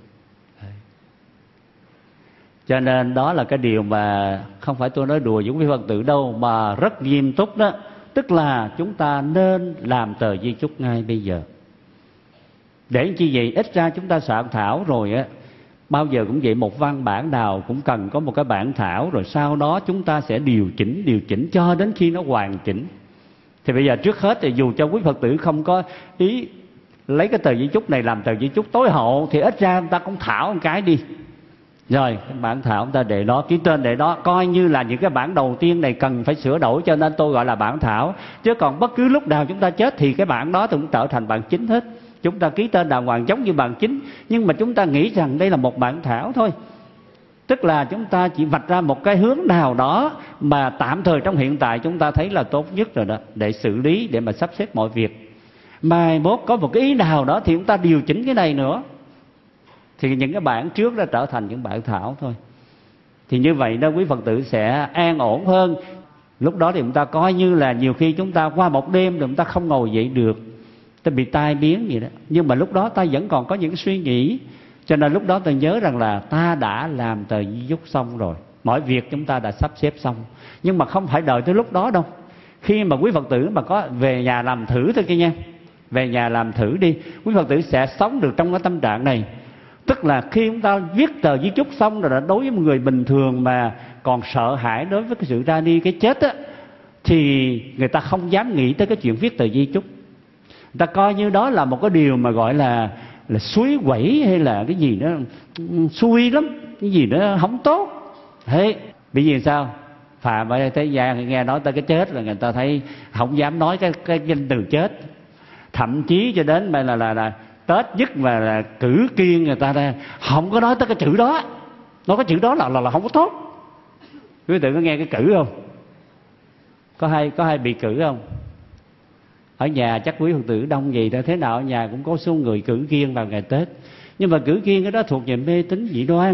Cho nên đó là cái điều mà không phải tôi nói đùa với quý Phật tử đâu, mà rất nghiêm túc đó. Tức là chúng ta nên làm tờ di chúc ngay bây giờ. Để chi vậy? Ít ra chúng ta soạn thảo rồi á, bao giờ cũng vậy, một văn bản nào cũng cần có một cái bản thảo, rồi sau đó chúng ta sẽ điều chỉnh, điều chỉnh cho đến khi nó hoàn chỉnh. Thì bây giờ trước hết thì dù cho quý Phật tử không có ý lấy cái tờ di chúc này làm tờ di chúc tối hậu, thì ít ra chúng ta cũng thảo một cái đi. Rồi cái bản thảo chúng ta để đó, ký tên để đó, coi như là những cái bản đầu tiên này cần phải sửa đổi, cho nên tôi gọi là bản thảo. Chứ còn bất cứ lúc nào chúng ta chết thì cái bản đó cũng trở thành bản chính hết. Chúng ta ký tên đàng hoàng giống như bản chính, nhưng mà chúng ta nghĩ rằng đây là một bản thảo thôi. Tức là chúng ta chỉ vạch ra một cái hướng nào đó mà tạm thời trong hiện tại chúng ta thấy là tốt nhất rồi đó, để xử lý, để mà sắp xếp mọi việc. Mai mốt có một cái ý nào đó thì chúng ta điều chỉnh cái này nữa. Thì những cái bản trước đó trở thành những bản thảo thôi. Thì như vậy đó quý Phật tử sẽ an ổn hơn. Lúc đó thì chúng ta coi như là nhiều khi chúng ta qua một đêm rồi chúng ta không ngồi dậy được, ta bị tai biến vậy đó. Nhưng mà lúc đó ta vẫn còn có những suy nghĩ. Cho nên lúc đó ta nhớ rằng là ta đã làm tờ di chúc xong rồi, mọi việc chúng ta đã sắp xếp xong. Nhưng mà không phải đợi tới lúc đó đâu. Khi mà quý Phật tử mà có về nhà làm thử thôi kia nha, về nhà làm thử đi, quý Phật tử sẽ sống được trong cái tâm trạng này. Tức là khi chúng ta viết tờ di chúc xong rồi, đối với một người bình thường mà còn sợ hãi đối với cái sự ra đi, cái chết á, thì người ta không dám nghĩ tới cái chuyện viết tờ di chúc. Người ta coi như đó là một cái điều mà gọi là là suối quẩy, hay là cái gì đó xui lắm, cái gì đó không tốt. Thế bởi vì sao? Phàm ở đây thế gian nghe nói tới cái chết là người ta thấy không dám nói cái cái danh từ chết. Thậm chí cho đến mà là là là Tết nhất mà là cử kiêng, người ta đây không có nói tới cái chữ đó. Nói cái chữ đó là là, là không có tốt. Quý vị có nghe cái cử không? Có hay có hay bị cử không? Ở nhà chắc quý Phật tử đông gì đó, thế nào ở nhà cũng có số người cử kiêng vào ngày Tết. Nhưng mà cử kiêng cái đó thuộc về mê tín dị đoan.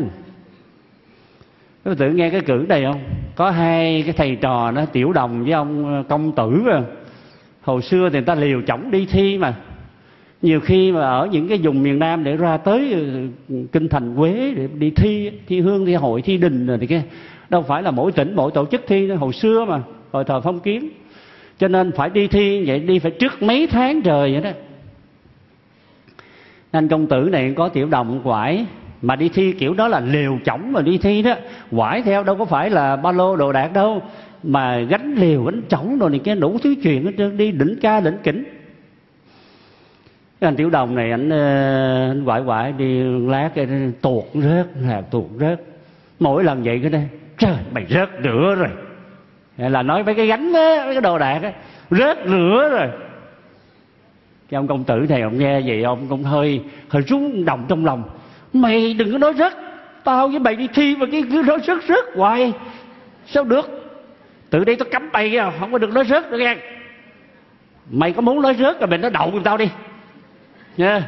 Quý Phật tử nghe cái cử này không? Có hai cái thầy trò nó, Tiểu Đồng với ông Công Tử à. Hồi xưa thì người ta liều chổng đi thi mà. Nhiều khi mà ở những cái vùng miền Nam để ra tới kinh thành Huế để đi thi, thi hương, thi hội, thi đình rồi thì cái đâu phải là mỗi tỉnh mỗi tổ chức thi. Hồi xưa mà, hồi thời phong kiến. Cho nên phải đi thi vậy, đi phải trước mấy tháng trời vậy đó. Anh công tử này có tiểu đồng quải, mà đi thi kiểu đó là liều chỏng mà đi thi đó. Quải theo đâu có phải là ba lô đồ đạc đâu, mà gánh liều gánh chỏng rồi này cái đủ thứ chuyện hết trơn, đi đỉnh ca đỉnh kỉnh. Cái anh tiểu đồng này anh, anh quải quải đi lát cái tuột rớt, là tuột rớt. Mỗi lần vậy cái đây, trời mày rớt nữa rồi, là nói mấy cái gánh á, mấy cái đồ đạc á, rớt nữa rồi. Cái ông công tử này ông nghe vậy ông cũng hơi hơi rung động trong lòng. Mày đừng có nói rớt, tao với mày đi thi mà cái cứ nói rớt rớt hoài sao được. Từ đây tao cấm mày à, không có được nói rớt nữa nghe. Mày có muốn nói rớt rồi mày nói đậu giùm tao đi nha.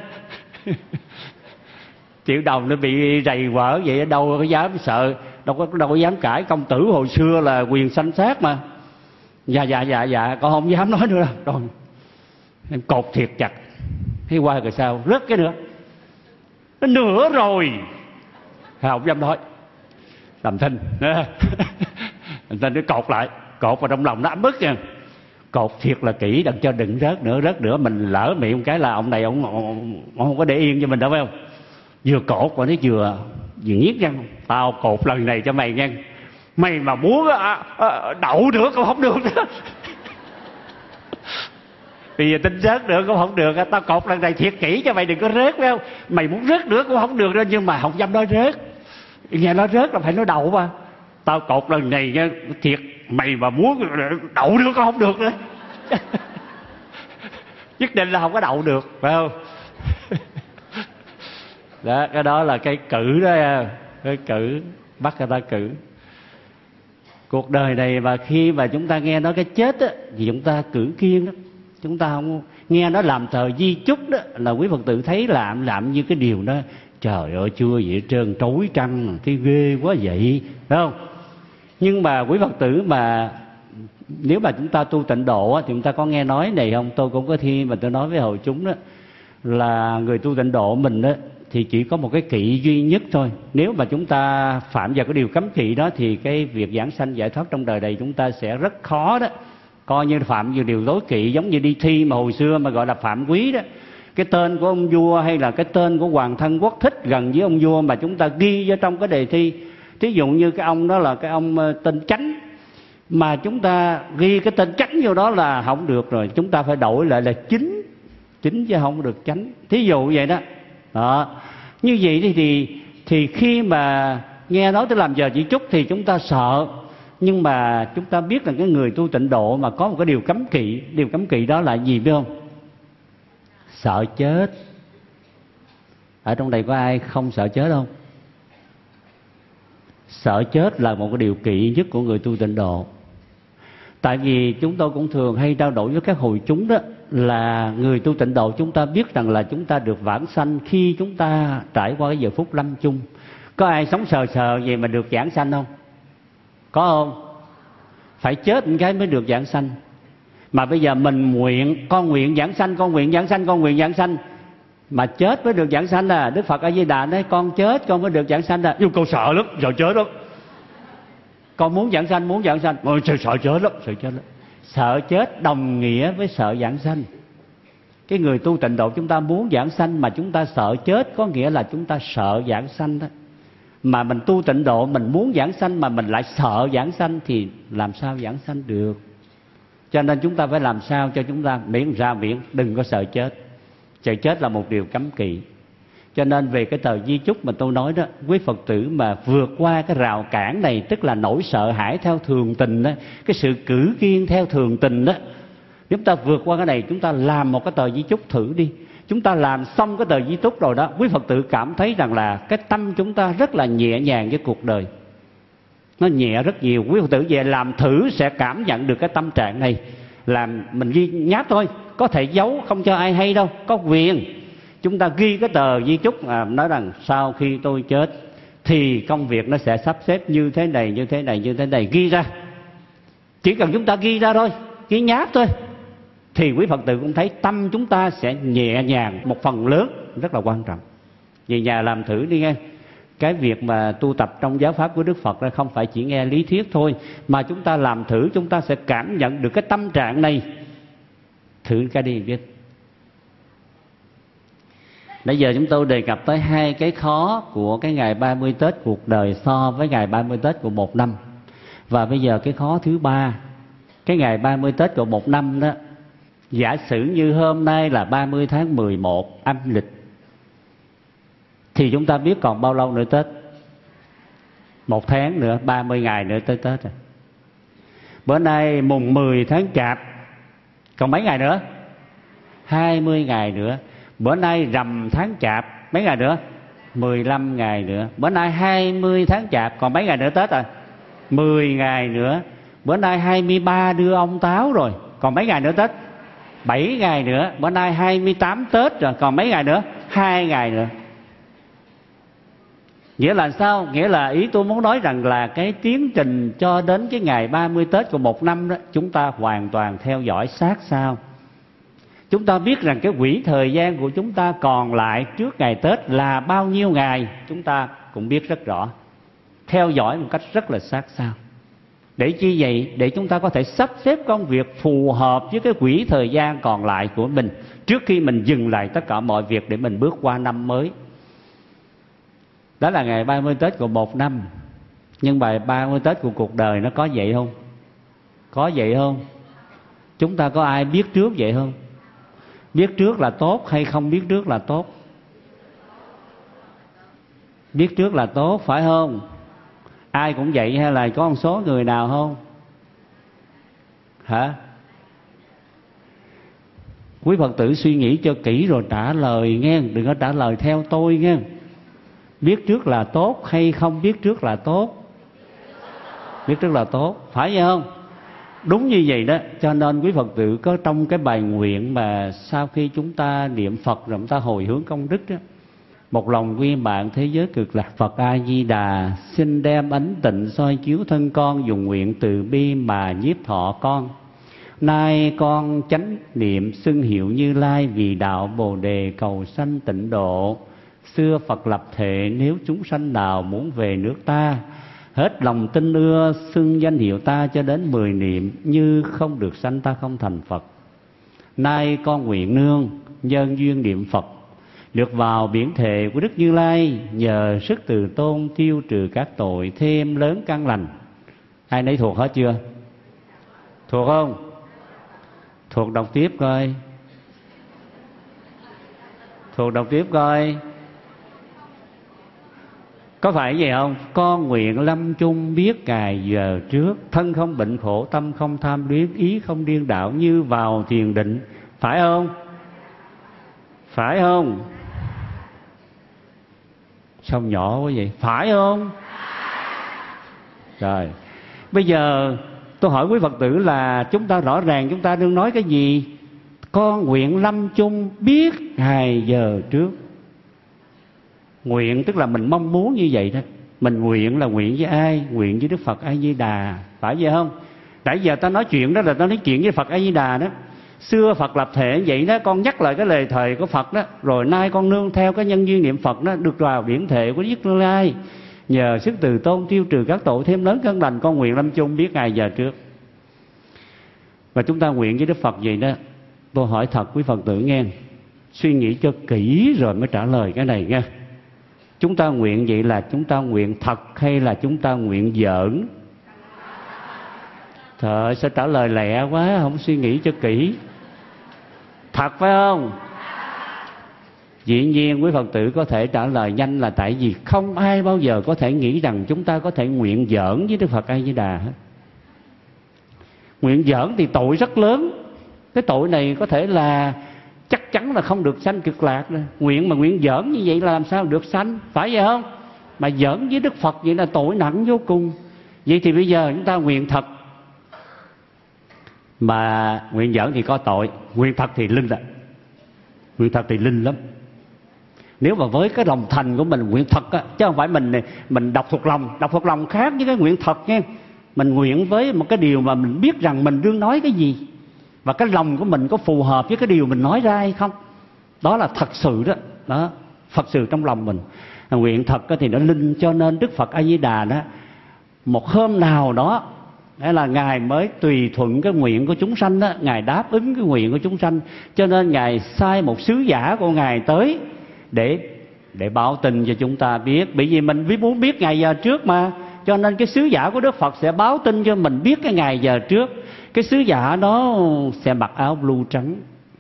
Tiểu đồng nó bị rầy vỡ vậy đâu có dám sợ, đâu có đâu có dám cãi. Công tử hồi xưa là quyền sanh sát mà. Dạ dạ dạ dạ con không dám nói nữa đâu. Rồi em cột thiệt chặt. Thế qua rồi sao rớt cái nữa, nó nửa rồi không dám nói, làm thinh. Làm thinh nó cột lại, cột vào trong lòng nó ấm ức nha. Cột thiệt là kỹ đừng cho đừng rớt nữa, rớt nữa mình lỡ miệng cái là ông này ông, ông, ông không có để yên cho mình đâu phải không. Vừa cột và nó vừa vừa nhiếc răng. Tao cột lần này cho mày nha, mày mà muốn à, à, đậu được cũng không được nữa. Bây giờ tính rớt nữa cũng không được, tao cột lần này thiệt kỹ cho mày đừng có rớt phải không. Mày muốn rớt nữa cũng không được đâu, nhưng mà không dám nói rớt. Nghe nói rớt là phải nói đậu mà. Tao cột lần này nha, thiệt mày mà muốn đậu được cũng không được nữa. Nhất định là không có đậu được phải không. Đó, cái đó là cái cử đó, cái cử bắt người ta cử. Cuộc đời này mà khi mà chúng ta nghe nói cái chết á, thì chúng ta cử kiên đó. Chúng ta không nghe nó làm thờ di chúc đó, là quý Phật tử thấy làm làm như cái điều đó trời ơi chưa vậy trơn trối trăng cái ghê quá vậy, phải không? Nhưng mà quý Phật tử mà nếu mà chúng ta tu tịnh độ á, thì chúng ta có nghe nói này không? Tôi cũng có thi mà tôi nói với hội chúng đó, là người tu tịnh độ mình đó thì chỉ có một cái kỵ duy nhất thôi. Nếu mà chúng ta phạm vào cái điều cấm kỵ đó thì cái việc giảng sanh giải thoát trong đời này chúng ta sẽ rất khó đó. Coi như phạm vào điều tối kỵ, giống như đi thi mà hồi xưa mà gọi là phạm quý đó. Cái tên của ông vua hay là cái tên của hoàng thân quốc thích gần với ông vua mà chúng ta ghi vào trong cái đề thi. Thí dụ như cái ông đó là cái ông tên Chánh, mà chúng ta ghi cái tên Chánh vô đó là không được rồi. Chúng ta phải đổi lại là Chính, Chính chứ không được Chánh. Thí dụ vậy đó. Đó. Như vậy thì, thì thì khi mà nghe nói tới làm giờ chỉ chúc thì chúng ta sợ. Nhưng mà chúng ta biết là cái người tu tịnh độ mà có một cái điều cấm kỵ. Điều cấm kỵ đó là gì biết không? Sợ chết. Ở trong đây có ai không sợ chết không? Sợ chết là một cái điều kỵ nhất của người tu tịnh độ. Tại vì chúng tôi cũng thường hay trao đổi với các hội chúng đó, là người tu tịnh độ chúng ta biết rằng là chúng ta được vãng sanh khi chúng ta trải qua cái giờ phút lâm chung. Có ai sống sờ sờ vậy mà được vãng sanh không? Có không? Phải chết một cái mới được vãng sanh. Mà bây giờ mình nguyện, con nguyện vãng sanh, con nguyện vãng sanh, con nguyện vãng sanh, mà chết mới được vãng sanh à. Đức Phật A Di Đà nói con chết con mới được vãng sanh à. Nhưng con sợ lắm, sợ chết lắm. Con muốn vãng sanh, muốn vãng sanh, ôi sợ, sợ chết lắm, sợ chết lắm. Sợ chết đồng nghĩa với sợ vãng sanh. Cái người tu tịnh độ chúng ta muốn vãng sanh mà chúng ta sợ chết, có nghĩa là chúng ta sợ vãng sanh đó. Mà mình tu tịnh độ mình muốn vãng sanh mà mình lại sợ vãng sanh thì làm sao vãng sanh được. Cho nên chúng ta phải làm sao cho chúng ta miễn ra miễn đừng có sợ chết. Sợ chết là một điều cấm kỵ. Cho nên về cái tờ di chúc mà tôi nói đó, quý Phật tử mà vượt qua cái rào cản này, tức là nỗi sợ hãi theo thường tình đó, cái sự cử kiên theo thường tình đó, chúng ta vượt qua cái này, chúng ta làm một cái tờ di chúc thử đi. Chúng ta làm xong cái tờ di chúc rồi đó, quý Phật tử cảm thấy rằng là cái tâm chúng ta rất là nhẹ nhàng với cuộc đời. Nó nhẹ rất nhiều. Quý Phật tử về làm thử sẽ cảm nhận được cái tâm trạng này. Làm mình ghi nháp thôi, có thể giấu không cho ai hay đâu, có quyền. Chúng ta ghi cái tờ di chúc à, nói rằng sau khi tôi chết thì công việc nó sẽ sắp xếp như thế này, như thế này, như thế này, ghi ra. Chỉ cần chúng ta ghi ra thôi, ghi nháp thôi, thì quý Phật tử cũng thấy tâm chúng ta sẽ nhẹ nhàng một phần lớn, rất là quan trọng. Về nhà làm thử đi nghe. Cái việc mà tu tập trong giáo pháp của Đức Phật là không phải chỉ nghe lý thuyết thôi, mà chúng ta làm thử chúng ta sẽ cảm nhận được cái tâm trạng này. Thử cái đi biết. Bây giờ chúng tôi đề cập tới hai cái khó của cái ngày ba mươi Tết cuộc đời so với ngày ba mươi Tết của một năm. Và bây giờ cái khó thứ ba, cái ngày ba mươi Tết của một năm đó, giả sử như hôm nay là ba mươi tháng mười một âm lịch, thì chúng ta biết còn bao lâu nữa Tết? Một tháng nữa, ba mươi ngày nữa tới Tết rồi. Bữa nay mùng mười tháng Chạp, còn mấy ngày nữa? hai mươi ngày nữa. Bữa nay rằm tháng Chạp, mấy ngày nữa? mười lăm ngày nữa. Bữa nay hai mươi tháng Chạp, còn mấy ngày nữa Tết rồi? mười ngày nữa. Bữa nay hai mươi ba đưa ông Táo rồi, còn mấy ngày nữa Tết? bảy ngày nữa. Bữa nay hai mươi tám Tết rồi, còn mấy ngày nữa? hai ngày nữa. Nghĩa là sao? Nghĩa là ý tôi muốn nói rằng là cái tiến trình cho đến cái ngày ba mươi Tết của một năm đó, chúng ta hoàn toàn theo dõi sát sao. Chúng ta biết rằng cái quỹ thời gian của chúng ta còn lại trước ngày Tết là bao nhiêu ngày, chúng ta cũng biết rất rõ. Theo dõi một cách rất là sát sao. Để chi vậy? Để chúng ta có thể sắp xếp công việc phù hợp với cái quỹ thời gian còn lại của mình, trước khi mình dừng lại tất cả mọi việc để mình bước qua năm mới. Đó là ngày ba mươi Tết của một năm. Nhưng bài ba mươi Tết của cuộc đời nó có vậy không? Có vậy không? Chúng ta có ai biết trước vậy không? Biết trước là tốt hay không biết trước là tốt? Biết trước là tốt, phải không? Ai cũng vậy hay là có một số người nào không? Hả? Quý Phật tử suy nghĩ cho kỹ rồi trả lời nghe, đừng có trả lời theo tôi nghe. Biết trước là tốt hay không biết trước là tốt? Biết trước là tốt, phải vậy không? Đúng như vậy đó. Cho nên quý Phật tử có trong cái bài nguyện mà sau khi chúng ta niệm Phật rồi chúng ta hồi hướng công đức đó: một lòng quy mạng thế giới cực lạc Phật A Di Đà, xin đem ánh tịnh soi chiếu thân con, dùng nguyện từ bi mà nhiếp thọ con. Nay con chánh niệm xưng hiệu Như Lai, vì đạo Bồ Đề cầu sanh tịnh độ. Xưa Phật lập thệ, nếu chúng sanh nào muốn về nước ta, hết lòng tin ưa xưng danh hiệu ta cho đến mười niệm, như không được sanh ta không thành Phật. Nay con nguyện nương nhân duyên niệm Phật, được vào biển thệ của Đức Như Lai, nhờ sức từ tôn tiêu trừ các tội, thêm lớn căn lành. Ai nấy thuộc hết chưa? Thuộc không? Thuộc đọc tiếp coi. Thuộc đọc tiếp coi. Có phải vậy không? Con nguyện lâm chung biết ngày giờ trước, thân không bệnh khổ, tâm không tham luyến, ý không điên đảo, như vào thiền định. Phải không? Phải không? Sao nhỏ quá vậy? Phải không? Rồi, bây giờ tôi hỏi quý Phật tử là chúng ta rõ ràng chúng ta đừng nói cái gì? Con nguyện lâm chung biết ngày giờ trước. Nguyện tức là mình mong muốn như vậy đó. Mình nguyện là nguyện với ai? Nguyện với Đức Phật A Di Đà, phải vậy không? Nãy giờ ta nói chuyện đó là ta nói chuyện với Phật A Di Đà đó. Xưa Phật lập thể vậy đó, con nhắc lại cái lời thề của Phật đó. Rồi nay con nương theo cái nhân duyên niệm Phật đó, được vào biển thệ của Đức Như Lai, nhờ sức từ tôn tiêu trừ các tội, thêm lớn căn lành, con nguyện lâm chung biết ngày giờ trước. Và chúng ta nguyện với Đức Phật vậy đó. Tôi hỏi thật quý Phật tử nghe, suy nghĩ cho kỹ rồi mới trả lời cái này nghe. Chúng ta nguyện vậy là chúng ta nguyện thật hay là chúng ta nguyện giỡn? Trời ơi, sao trả lời lẹ quá, không suy nghĩ cho kỹ. Thật phải không? Dĩ nhiên quý Phật tử có thể trả lời nhanh là tại vì không ai bao giờ có thể nghĩ rằng chúng ta có thể nguyện giỡn với Đức Phật A Di Đà hết. Nguyện giỡn thì tội rất lớn. Cái tội này có thể là chắc chắn là không được sanh cực lạc rồi. Nguyện mà nguyện giỡn như vậy là làm sao được sanh? Phải vậy không? Mà giỡn với Đức Phật vậy là tội nặng vô cùng. Vậy thì bây giờ chúng ta nguyện thật. Mà nguyện giỡn thì có tội, nguyện thật thì linh ạ. Nguyện thật thì linh lắm. Nếu mà với cái lòng thành của mình nguyện thật á, chứ không phải mình mình đọc thuộc lòng. Đọc thuộc lòng khác với cái nguyện thật nha. Mình nguyện với một cái điều mà mình biết rằng mình đương nói cái gì, và cái lòng của mình có phù hợp với cái điều mình nói ra hay không. Đó là thật sự đó, đó, thật sự trong lòng mình. Nguyện thật thì nó linh, cho nên Đức Phật A Di Đà đó, một hôm nào đó đấy là Ngài mới tùy thuận cái nguyện của chúng sanh đó, Ngài đáp ứng cái nguyện của chúng sanh. Cho nên Ngài sai một sứ giả của Ngài tới để để báo tin cho chúng ta biết. Bởi vì mình muốn biết ngày giờ trước mà, cho nên cái sứ giả của Đức Phật sẽ báo tin cho mình biết cái ngày giờ trước. Cái sứ giả đó sẽ mặc áo blue trắng.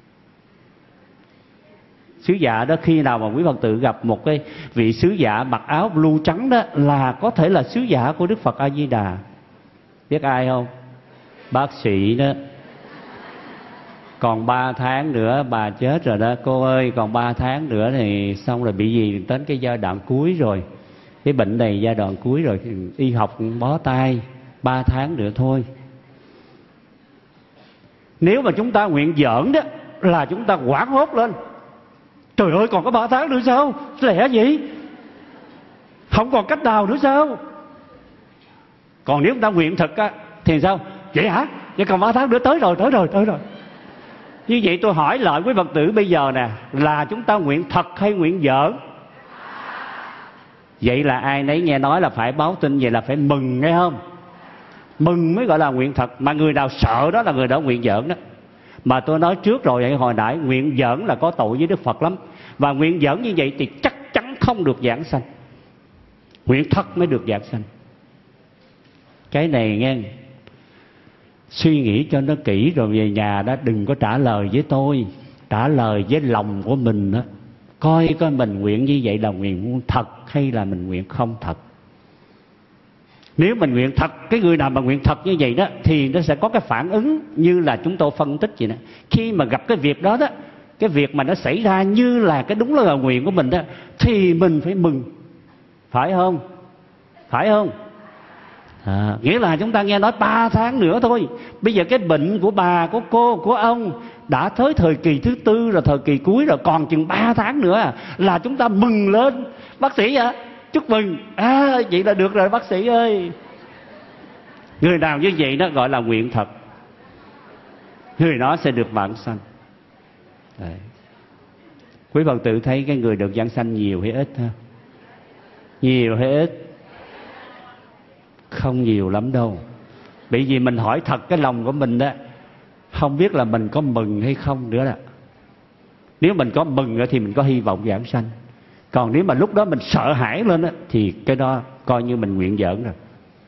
Sứ giả đó, khi nào mà quý Phật tử gặp một cái vị sứ giả mặc áo blue trắng đó, là có thể là sứ giả của Đức Phật A Di Đà. Biết ai không? Bác sĩ đó. Còn ba tháng nữa bà chết rồi đó. Cô ơi, còn ba tháng nữa thì xong rồi, bị gì đến cái giai đoạn cuối rồi. Cái bệnh này giai đoạn cuối rồi, y học bó tay, ba tháng nữa thôi. Nếu mà chúng ta nguyện giỡn đó, là chúng ta hoảng hốt lên. Trời ơi, còn có ba tháng nữa sao? Lẽ gì? Không còn cách nào nữa sao? Còn nếu chúng ta nguyện thật á, thì sao? Vậy hả? Vậy còn ba tháng nữa tới rồi, tới rồi, tới rồi. Như vậy tôi hỏi lại quý Phật tử bây giờ nè, là chúng ta nguyện thật hay nguyện giỡn? Vậy là ai nấy nghe nói là phải báo tin, vậy là phải mừng, nghe không? Mừng mới gọi là nguyện thật. Mà người nào sợ đó là người đó nguyện giỡn đó. Mà tôi nói trước rồi vậy hồi nãy, nguyện giỡn là có tội với Đức Phật lắm. Và nguyện giỡn như vậy thì chắc chắn không được giảng sanh. Nguyện thật mới được giảng sanh. Cái này nghe, suy nghĩ cho nó kỹ rồi về nhà đó, đừng có trả lời với tôi, trả lời với lòng của mình đó. Coi coi mình nguyện như vậy là nguyện thật hay là mình nguyện không thật. Nếu mình nguyện thật, cái người nào mà nguyện thật như vậy đó, thì nó sẽ có cái phản ứng như là chúng tôi phân tích vậy đó. Khi mà gặp cái việc đó đó, cái việc mà nó xảy ra như là cái đúng là nguyện của mình đó, thì mình phải mừng. Phải không? Phải không? À, nghĩa là chúng ta nghe nói ba tháng nữa thôi. Bây giờ cái bệnh của bà, của cô, của ông đã tới thời kỳ thứ tư rồi, thời kỳ cuối rồi, còn chừng ba tháng nữa là chúng ta mừng lên. Bác sĩ ạ, chúc mừng. À, vậy là được rồi bác sĩ ơi. Người nào như vậy đó gọi là nguyện thật. Người đó sẽ được vãng sanh. Đấy. Quý Phật tử thấy cái người được vãng sanh nhiều hay ít ha? Nhiều hay ít? Không nhiều lắm đâu. Bởi vì mình hỏi thật cái lòng của mình đó, không biết là mình có mừng hay không nữa đó. Nếu mình có mừng thì mình có hy vọng vãng sanh. Còn nếu mà lúc đó mình sợ hãi lên đó, thì cái đó coi như mình nguyện giỡn rồi.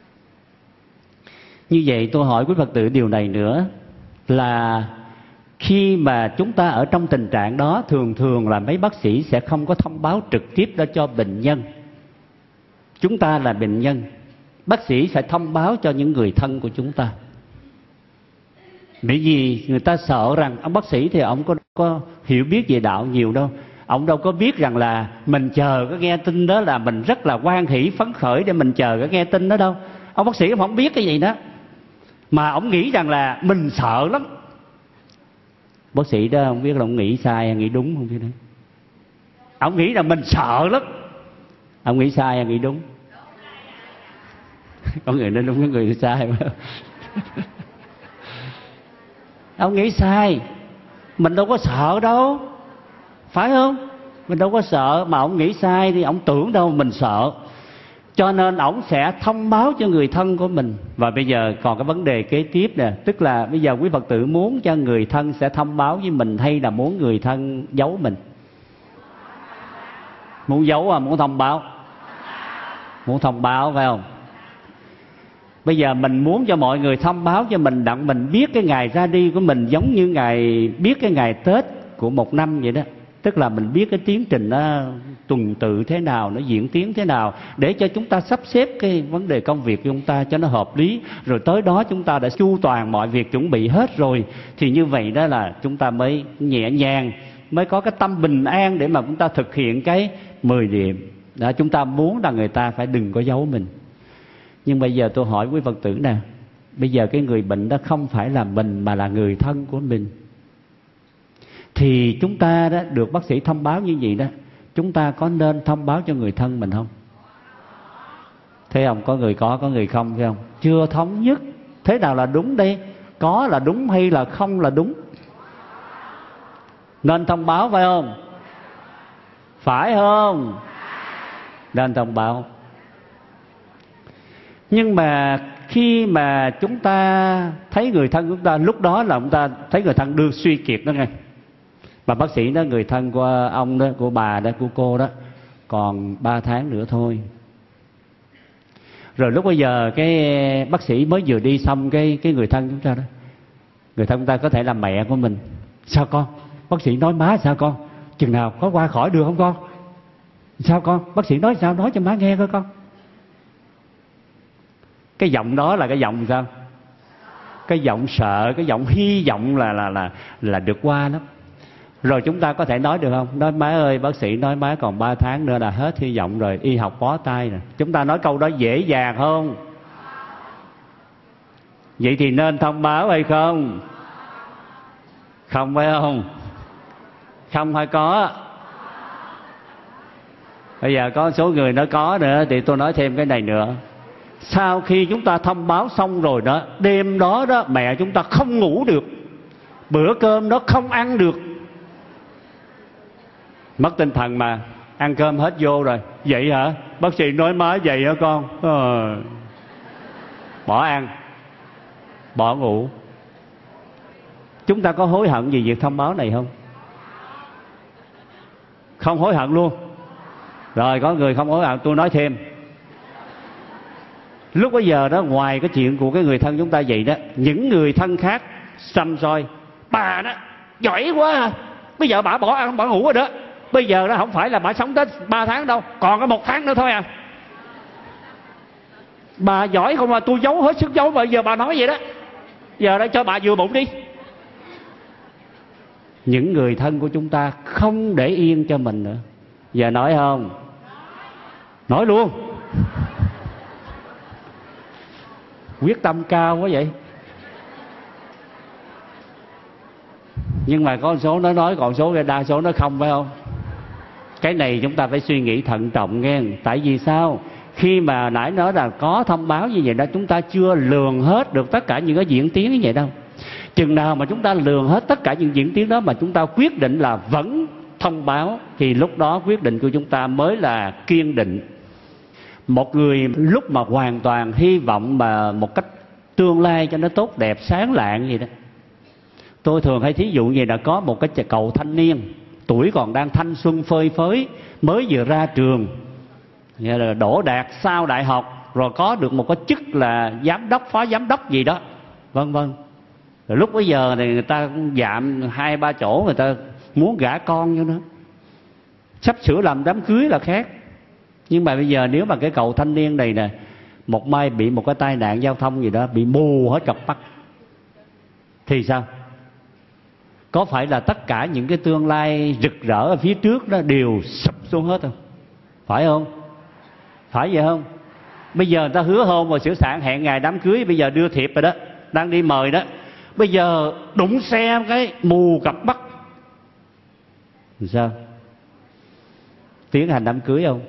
Như vậy tôi hỏi quý Phật tử điều này nữa, là khi mà chúng ta ở trong tình trạng đó, thường thường là mấy bác sĩ sẽ không có thông báo trực tiếp đó cho bệnh nhân. Chúng ta là bệnh nhân, bác sĩ sẽ thông báo cho những người thân của chúng ta. Bởi vì người ta sợ rằng ông bác sĩ thì ông có, có hiểu biết về đạo nhiều đâu. Ông đâu có biết rằng là mình chờ cái nghe tin đó là mình rất là hoan hỷ phấn khởi để mình chờ cái nghe tin đó đâu. Ông bác sĩ ông không biết cái gì đó, mà ông nghĩ rằng là mình sợ lắm. Bác sĩ đó không biết là ông nghĩ sai hay nghĩ đúng không biết đấy. Ông nghĩ là mình sợ lắm. Ông nghĩ sai hay nghĩ đúng? Có người nên đúng, có người sai mà. Ông nghĩ sai. Mình đâu có sợ đâu, phải không? Mình đâu có sợ, mà ông nghĩ sai thì ông tưởng đâu mình sợ. Cho nên ông sẽ thông báo cho người thân của mình. Và bây giờ còn cái vấn đề kế tiếp nè, tức là bây giờ quý Phật tử muốn cho người thân sẽ thông báo với mình, hay là muốn người thân giấu mình? Muốn giấu à, muốn thông báo? Muốn thông báo phải không? Bây giờ mình muốn cho mọi người thông báo cho mình, đặng mình biết cái ngày ra đi của mình, giống như ngày biết cái ngày Tết của một năm vậy đó. Tức là mình biết cái tiến trình nó tuần tự thế nào, nó diễn tiến thế nào, để cho chúng ta sắp xếp cái vấn đề công việc của chúng ta cho nó hợp lý. Rồi tới đó chúng ta đã chu toàn mọi việc chuẩn bị hết rồi, thì như vậy đó là chúng ta mới nhẹ nhàng, mới có cái tâm bình an để mà chúng ta thực hiện cái mười niệm. Đó, chúng ta muốn là người ta phải đừng có giấu mình. Nhưng bây giờ tôi hỏi quý Phật tử nè, bây giờ cái người bệnh đó không phải là mình mà là người thân của mình, thì chúng ta đó được bác sĩ thông báo như vậy đó, chúng ta có nên thông báo cho người thân mình không? Thấy không? Có người có, có người không, phải không? Chưa thống nhất. Thế nào là đúng đây? Có là đúng hay là không là đúng? Nên thông báo phải không? Phải không? Nên thông báo. Nhưng mà khi mà chúng ta thấy người thân chúng ta, lúc đó là chúng ta thấy người thân đưa suy kiệt đó nghe. Mà bác sĩ đó, người thân của ông đó, của bà đó, của cô đó, còn ba tháng nữa thôi. Rồi lúc bây giờ cái bác sĩ mới vừa đi xong cái cái người thân chúng ta đó, người thân chúng ta có thể là mẹ của mình. Sao con? Bác sĩ nói má sao con? Chừng nào có qua khỏi được không con? Sao con? Bác sĩ nói sao? Nói cho má nghe coi con. Cái giọng đó là cái giọng sao? Cái giọng sợ, cái giọng hy vọng là là là là được qua lắm. Rồi chúng ta có thể nói được không? Nói má ơi, bác sĩ nói má còn ba tháng nữa là hết hy vọng rồi, y học bó tay rồi. Chúng ta nói câu đó dễ dàng không? Vậy thì nên thông báo hay không? Không phải không? Không hay có? Bây giờ có số người nói có nữa, thì tôi nói thêm cái này nữa. Sau khi chúng ta thông báo xong rồi đó, đêm đó đó mẹ chúng ta không ngủ được, bữa cơm nó không ăn được, mất tinh thần mà. Ăn cơm hết vô rồi. Vậy hả? Bác sĩ nói má vậy hả con? À, bỏ ăn, bỏ ngủ. Chúng ta có hối hận vì việc thông báo này không? Không hối hận luôn. Rồi có người không hối hận, tôi nói thêm. Lúc bấy giờ đó, ngoài cái chuyện của cái người thân chúng ta vậy đó, những người thân khác xăm soi: bà đó giỏi quá à, bây giờ bà bỏ ăn bỏ ngủ rồi đó, bây giờ đó không phải là bà sống tới ba tháng đâu, còn có một tháng nữa thôi à. Bà giỏi không mà tôi giấu hết sức giấu, mà giờ bà nói vậy đó, giờ đó cho bà vừa bụng đi. Những người thân của chúng ta không để yên cho mình nữa. Giờ nói không? Nói luôn. Quyết tâm cao quá vậy. Nhưng mà có số nó nói, còn số đa số nó không, phải không? Cái này chúng ta phải suy nghĩ thận trọng nghe. Tại vì sao? Khi mà nãy nói là có thông báo như vậy đó, chúng ta chưa lường hết được tất cả những cái diễn tiến như vậy đâu. Chừng nào mà chúng ta lường hết tất cả những diễn tiến đó mà chúng ta quyết định là vẫn thông báo, thì lúc đó quyết định của chúng ta mới là kiên định. Một người lúc mà hoàn toàn hy vọng mà một cách tương lai cho nó tốt đẹp sáng lạng vậy đó, tôi thường hay thí dụ như là có một cái cậu thanh niên tuổi còn đang thanh xuân phơi phới, mới vừa ra trường, như là đỗ đạt sau đại học, rồi có được một cái chức là giám đốc, phó giám đốc gì đó, vân vân. Rồi lúc bấy giờ thì người ta dạm hai ba chỗ, người ta muốn gả con cho nó, sắp sửa làm đám cưới là khác. Nhưng mà bây giờ nếu mà cái cậu thanh niên này nè, một mai bị một cái tai nạn giao thông gì đó, bị mù hết cặp mắt, thì sao? Có phải là tất cả những cái tương lai rực rỡ ở phía trước đó đều sụp xuống hết không? Phải không? Phải vậy không? Bây giờ người ta hứa hôn và sửa soạn hẹn ngày đám cưới, bây giờ đưa thiệp rồi đó, đang đi mời đó, bây giờ đụng xe cái mù cặp mắt, thì sao? Tiến hành đám cưới không?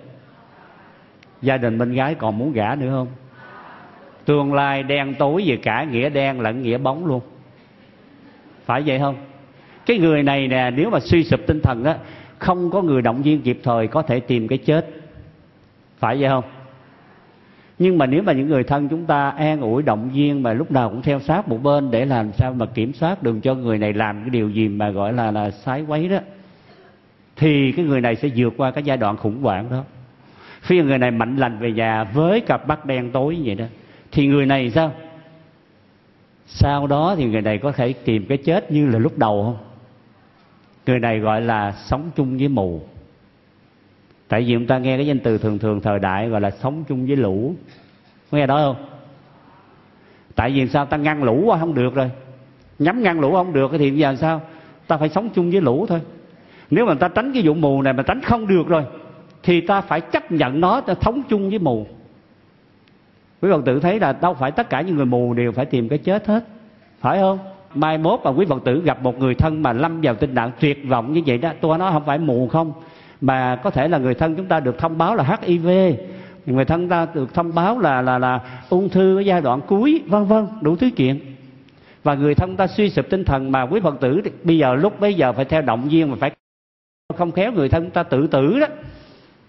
Gia đình bên gái còn muốn gả nữa không? Tương lai đen tối về cả nghĩa đen lẫn nghĩa bóng luôn. Phải vậy không? Cái người này nè, nếu mà suy sụp tinh thần đó, không có người động viên kịp thời, có thể tìm cái chết. Phải vậy không? Nhưng mà nếu mà những người thân chúng ta an ủi động viên, mà lúc nào cũng theo sát một bên để làm sao mà kiểm soát đừng cho người này làm cái điều gì mà gọi là là sái quấy đó, thì cái người này sẽ vượt qua cái giai đoạn khủng hoảng đó. Khi người này mạnh lành về nhà với cặp mắt đen tối như vậy đó, thì người này sao? Sau đó thì người này có thể tìm cái chết như là lúc đầu không? Người này gọi là sống chung với mù. Tại vì chúng ta nghe cái danh từ thường thường thời đại gọi là sống chung với lũ. Nghe đó không? Tại vì sao? Ta ngăn lũ qua không được rồi, nhắm ngăn lũ không được thì bây giờ sao? Ta phải sống chung với lũ thôi. Nếu mà ta tránh cái vụ mù này mà tránh không được rồi, thì ta phải chấp nhận nó, ta sống chung với mù. Quý Phật tử thấy là đâu phải tất cả những người mù đều phải tìm cái chết hết, phải không? Mai mốt mà quý Phật tử gặp một người thân mà lâm vào tình trạng tuyệt vọng như vậy đó, tôi nói không phải mù không, mà có thể là người thân chúng ta được thông báo là hát i vê, người thân ta được thông báo là là là ung thư ở giai đoạn cuối, vân vân, đủ thứ chuyện. Và người thân ta suy sụp tinh thần mà quý Phật tử bây giờ lúc bây giờ phải theo động viên, mà phải không khéo người thân ta tự tử đó,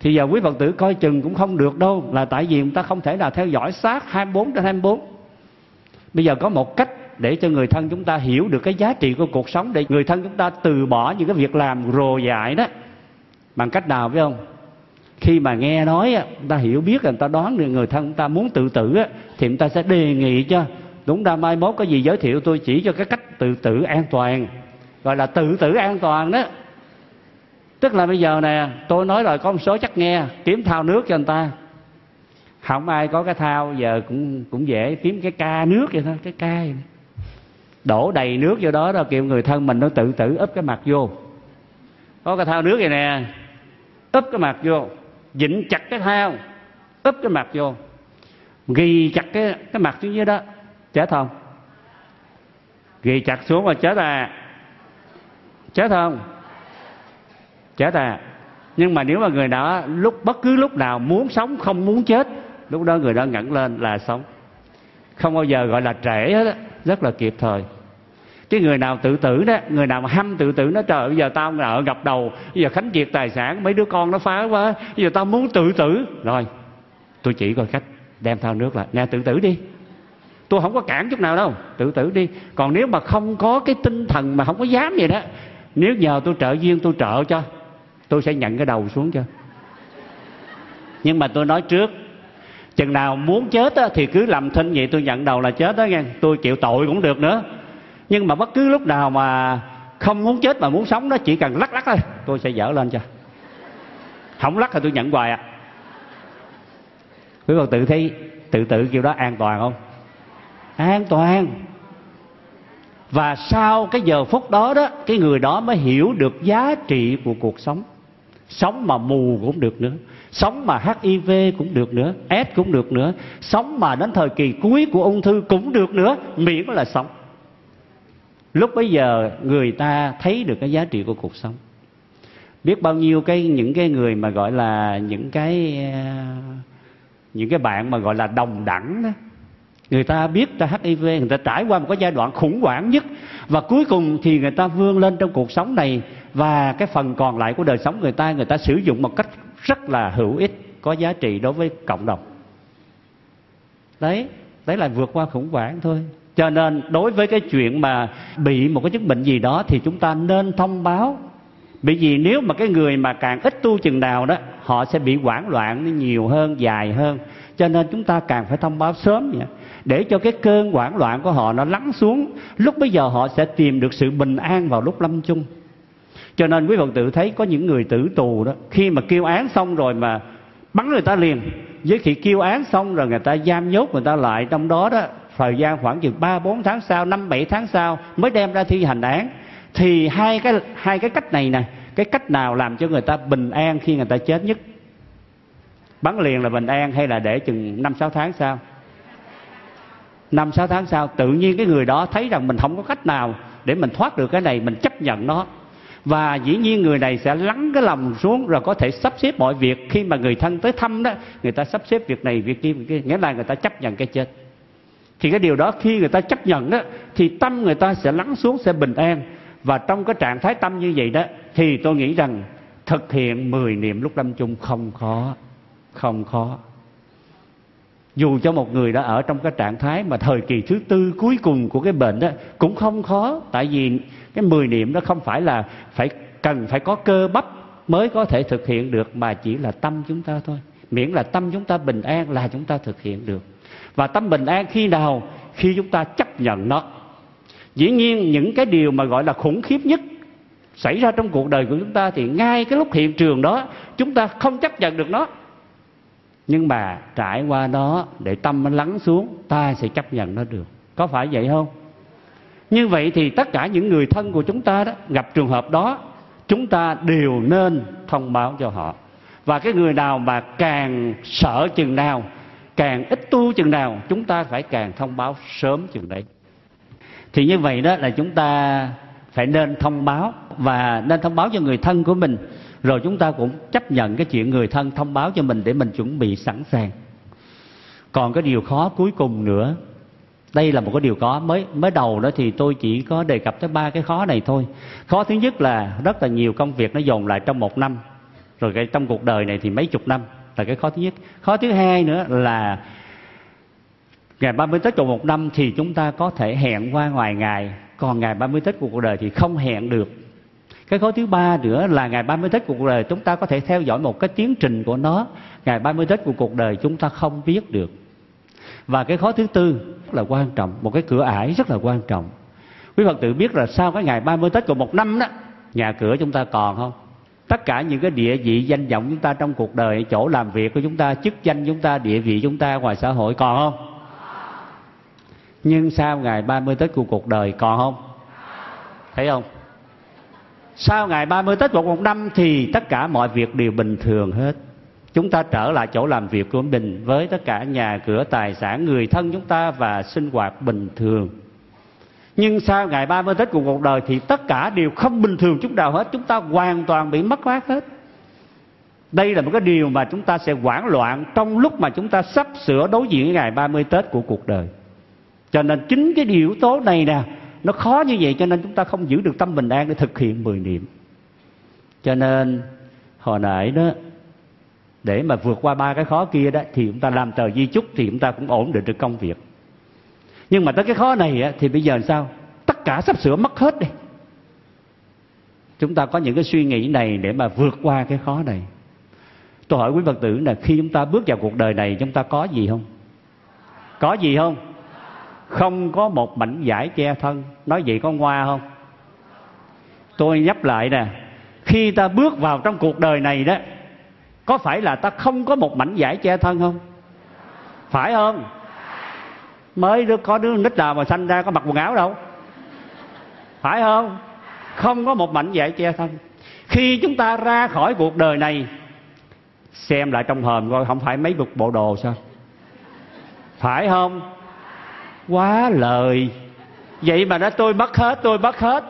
Thì giờ quý Phật tử coi chừng cũng không được đâu, là tại vì người ta không thể nào theo dõi sát hai mươi bốn trên hai mươi bốn. Bây giờ có một cách để cho người thân chúng ta hiểu được cái giá trị của cuộc sống, để người thân chúng ta từ bỏ những cái việc làm rồ dại đó. Bằng cách nào biết không? Khi mà nghe nói, người ta hiểu biết, người ta đoán được người thân chúng ta muốn tự tử, thì người ta sẽ đề nghị cho, đúng ra mai mốt có gì giới thiệu tôi chỉ cho cái cách tự tử an toàn, gọi là tự tử an toàn đó. Tức là bây giờ nè, tôi nói rồi có một số chắc nghe, kiếm thao nước cho người ta. Không ai có cái thao, giờ cũng cũng dễ, kiếm cái ca nước vậy thôi, cái ca vậy. Đổ đầy nước vô đó rồi kêu người thân mình nó tự tử, úp cái mặt vô. Có cái thao nước vậy nè, úp cái mặt vô, vịn chặt cái thao, úp cái mặt vô, ghi chặt cái cái mặt xuống dưới đó, chết không? Ghi chặt xuống rồi chết à? Chết không? Chết à? Nhưng mà nếu mà người đó lúc bất cứ lúc nào muốn sống không muốn chết, lúc đó người đó ngẩng lên là sống. Không bao giờ gọi là trễ hết, rất là kịp thời. Cái người nào tự tử đó, người nào mà hăm tự tử nó, trời bây giờ tao nợ gặp đầu, bây giờ khánh kiệt tài sản, mấy đứa con nó phá quá, bây giờ tao muốn tự tử. Rồi tôi chỉ coi cách, đem thao nước lại, nè tự tử đi, tôi không có cản chút nào đâu, tự tử đi. Còn nếu mà không có cái tinh thần mà không có dám vậy đó, nếu nhờ tôi trợ duyên tôi trợ cho, tôi sẽ nhận cái đầu xuống cho. Nhưng mà tôi nói trước, chừng nào muốn chết á, thì cứ làm thinh vậy, tôi nhận đầu là chết đó nghe, tôi chịu tội cũng được nữa. Nhưng mà bất cứ lúc nào mà không muốn chết mà muốn sống đó, chỉ cần lắc lắc thôi, tôi sẽ dở lên cho. Không lắc thì tôi nhận hoài à. Quý Phật tử thấy tự tử kiểu đó an toàn không? An toàn. Và sau cái giờ phút đó đó, cái người đó mới hiểu được giá trị của cuộc sống. Sống mà mù cũng được nữa, sống mà hát i vê cũng được nữa, ét cũng được nữa, sống mà đến thời kỳ cuối của ung thư cũng được nữa, miễn là sống. Lúc bấy giờ người ta thấy được cái giá trị của cuộc sống. Biết bao nhiêu cái những cái người mà gọi là những cái những cái bạn mà gọi là đồng đẳng đó, người ta biết ta hát i vê, người ta trải qua một cái giai đoạn khủng hoảng nhất, và cuối cùng thì người ta vươn lên trong cuộc sống này, và cái phần còn lại của đời sống người ta, người ta sử dụng một cách rất là hữu ích, có giá trị đối với cộng đồng. Đấy, đấy là vượt qua khủng hoảng thôi. Cho nên đối với cái chuyện mà bị một cái chứng bệnh gì đó thì chúng ta nên thông báo. Bởi vì nếu mà cái người mà càng ít tu chừng nào đó, họ sẽ bị hoảng loạn nhiều hơn, dài hơn. Cho nên chúng ta càng phải thông báo sớm vậy, để cho cái cơn hoảng loạn của họ nó lắng xuống. Lúc bây giờ họ sẽ tìm được sự bình an vào lúc lâm chung. Cho nên quý Phật tử thấy có những người tử tù đó, khi mà kêu án xong rồi mà bắn người ta liền. Với khi kêu án xong rồi người ta giam nhốt người ta lại trong đó đó, thời gian khoảng chừng ba bốn tháng sau, năm bảy tháng sau mới đem ra thi hành án. Thì hai cái hai cái cách này nè, cái cách nào làm cho người ta bình an khi người ta chết nhất? Bắn liền là bình an, hay là để chừng năm sáu tháng sau? Năm sáu tháng sau, tự nhiên cái người đó thấy rằng mình không có cách nào để mình thoát được cái này, mình chấp nhận nó. Và dĩ nhiên người này sẽ lắng cái lòng xuống, rồi có thể sắp xếp mọi việc. Khi mà người thân tới thăm đó, người ta sắp xếp việc này, việc kia, việc kia, nghĩa là người ta chấp nhận cái chết. Thì cái điều đó khi người ta chấp nhận đó, thì tâm người ta sẽ lắng xuống, sẽ bình an. Và trong cái trạng thái tâm như vậy đó, thì tôi nghĩ rằng thực hiện mười niệm lúc lâm chung không khó. Không khó. Dù cho một người đã ở trong cái trạng thái mà thời kỳ thứ tư cuối cùng của cái bệnh đó, cũng không khó. Tại vì cái mười niệm đó không phải là phải cần phải có cơ bắp mới có thể thực hiện được, mà chỉ là tâm chúng ta thôi. Miễn là tâm chúng ta bình an là chúng ta thực hiện được. Và tâm bình an khi nào? Khi chúng ta chấp nhận nó. Dĩ nhiên những cái điều mà gọi là khủng khiếp nhất xảy ra trong cuộc đời của chúng ta, thì ngay cái lúc hiện trường đó chúng ta không chấp nhận được nó. Nhưng mà trải qua đó để tâm nó lắng xuống, ta sẽ chấp nhận nó được. Có phải vậy không? Như vậy thì tất cả những người thân của chúng ta đó, gặp trường hợp đó, chúng ta đều nên thông báo cho họ. Và cái người nào mà càng sợ chừng nào, càng ít tu chừng nào, chúng ta phải càng thông báo sớm chừng đấy. Thì như vậy đó là chúng ta phải nên thông báo, và nên thông báo cho người thân của mình. Rồi chúng ta cũng chấp nhận cái chuyện người thân thông báo cho mình để mình chuẩn bị sẵn sàng. Còn cái điều khó cuối cùng nữa, đây là một cái điều khó mới mới đầu đó, thì tôi chỉ có đề cập tới ba cái khó này thôi. Khó thứ nhất là rất là nhiều công việc nó dồn lại trong một năm, Rồi cái trong cuộc đời này thì mấy chục năm là cái khó thứ nhất. Khó thứ hai nữa là ngày ba mươi Tết còn một năm thì chúng ta có thể hẹn qua ngoài ngày, còn ngày ba mươi Tết của cuộc đời thì không hẹn được. Cái khó thứ ba nữa là ngày ba mươi Tết của cuộc đời chúng ta có thể theo dõi một cái tiến trình của nó, ngày ba mươi Tết của cuộc đời chúng ta không biết được. Và cái khó thứ tư rất là quan trọng, một cái cửa ải rất là quan trọng. Quý Phật tử biết là sau cái ngày ba mươi Tết của một năm đó, nhà cửa chúng ta còn không? Tất cả những cái địa vị danh vọng chúng ta trong cuộc đời, chỗ làm việc của chúng ta, chức danh chúng ta, địa vị chúng ta ngoài xã hội còn không? Nhưng sau ngày ba mươi Tết của cuộc đời còn không? Thấy không? Sau ngày ba mươi Tết của một năm thì tất cả mọi việc đều bình thường hết. Chúng ta trở lại chỗ làm việc của mình với tất cả nhà cửa, tài sản, người thân chúng ta và sinh hoạt bình thường. Nhưng sau ngày ba mươi Tết của cuộc đời thì tất cả đều không bình thường chút nào hết. Chúng ta hoàn toàn bị mất mát hết. Đây là một cái điều mà chúng ta sẽ hoảng loạn trong lúc mà chúng ta sắp sửa đối diện với ngày ba mươi Tết của cuộc đời. Cho nên chính cái điều yếu tố này nè, nó khó như vậy cho nên chúng ta không giữ được tâm bình an để thực hiện mười niệm. Cho nên hồi nãy đó, để mà vượt qua ba cái khó kia đó thì chúng ta làm tờ di chúc thì chúng ta cũng ổn định được công việc. Nhưng mà tới cái khó này á, thì bây giờ sao? Tất cả sắp sửa mất hết đi. Chúng ta có những cái suy nghĩ này để mà vượt qua cái khó này. Tôi hỏi quý Phật tử là khi chúng ta bước vào cuộc đời này chúng ta có gì không? Có gì không? Không có một mảnh vải che thân. Nói vậy có ngoa không? Tôi nhắc lại nè, khi ta bước vào trong cuộc đời này đó, có phải là ta không có một mảnh vải che thân không? Phải không? Mới đứa, có đứa nít nào mà sanh ra có mặc quần áo đâu. Phải không? Không có một mảnh vải che thân. Khi chúng ta ra khỏi cuộc đời này, xem lại trong hòm coi không phải mấy bộ, bộ đồ sao? Phải không? Quá lời. Vậy mà nói tôi mất hết, tôi mất hết.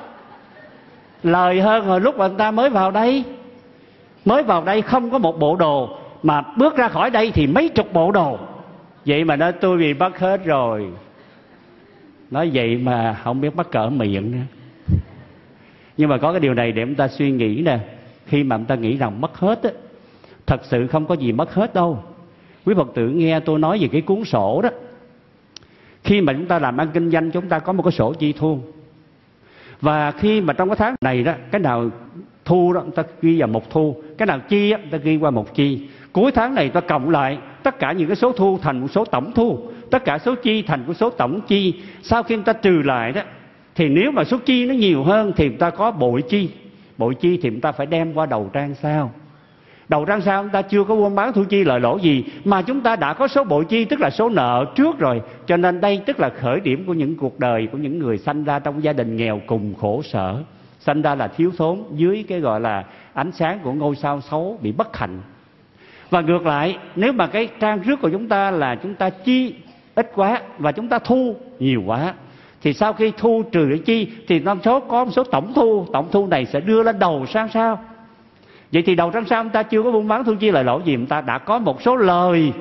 Lời hơn hồi lúc mà người ta mới vào đây. Mới vào đây không có một bộ đồ, mà bước ra khỏi đây thì mấy chục bộ đồ. Vậy mà nói tôi bị mất hết rồi. Nói vậy mà không biết mắc cỡ miệng nữa. Nhưng mà có cái điều này để chúng ta suy nghĩ nè. Khi mà chúng ta nghĩ rằng mất hết á, thật sự không có gì mất hết đâu. Quý Phật tử nghe tôi nói về cái cuốn sổ đó. Khi mà chúng ta làm ăn kinh doanh, chúng ta có một cái sổ chi thu. Và khi mà trong cái tháng này đó, cái nào thu đó, người ta ghi vào một thu. Cái nào chi đó, người ta ghi qua một chi. Cuối tháng này ta cộng lại tất cả những cái số thu thành một số tổng thu, tất cả số chi thành một số tổng chi. Sau khi người ta trừ lại đó, thì nếu mà số chi nó nhiều hơn thì người ta có bội chi. Bội chi thì người ta phải đem qua đầu trang sau. Đầu trang sau chúng ta chưa có buôn bán thu chi lợi lỗ gì, mà chúng ta đã có số bội chi, tức là số nợ trước rồi. Cho nên đây tức là khởi điểm của những cuộc đời của những người sanh ra trong gia đình nghèo cùng khổ sở, sanh ra là thiếu thốn dưới cái gọi là ánh sáng của ngôi sao xấu, bị bất hạnh. Và ngược lại, nếu mà cái trang trước của chúng ta là chúng ta chi ít quá và chúng ta thu nhiều quá, thì sau khi thu trừ cái chi thì năm số có một số tổng thu. Tổng thu này sẽ đưa lên đầu sang sao. Vậy thì đầu sang sao chúng ta chưa có buôn bán thu chi lợi lỗ gì, chúng ta đã có một số lời.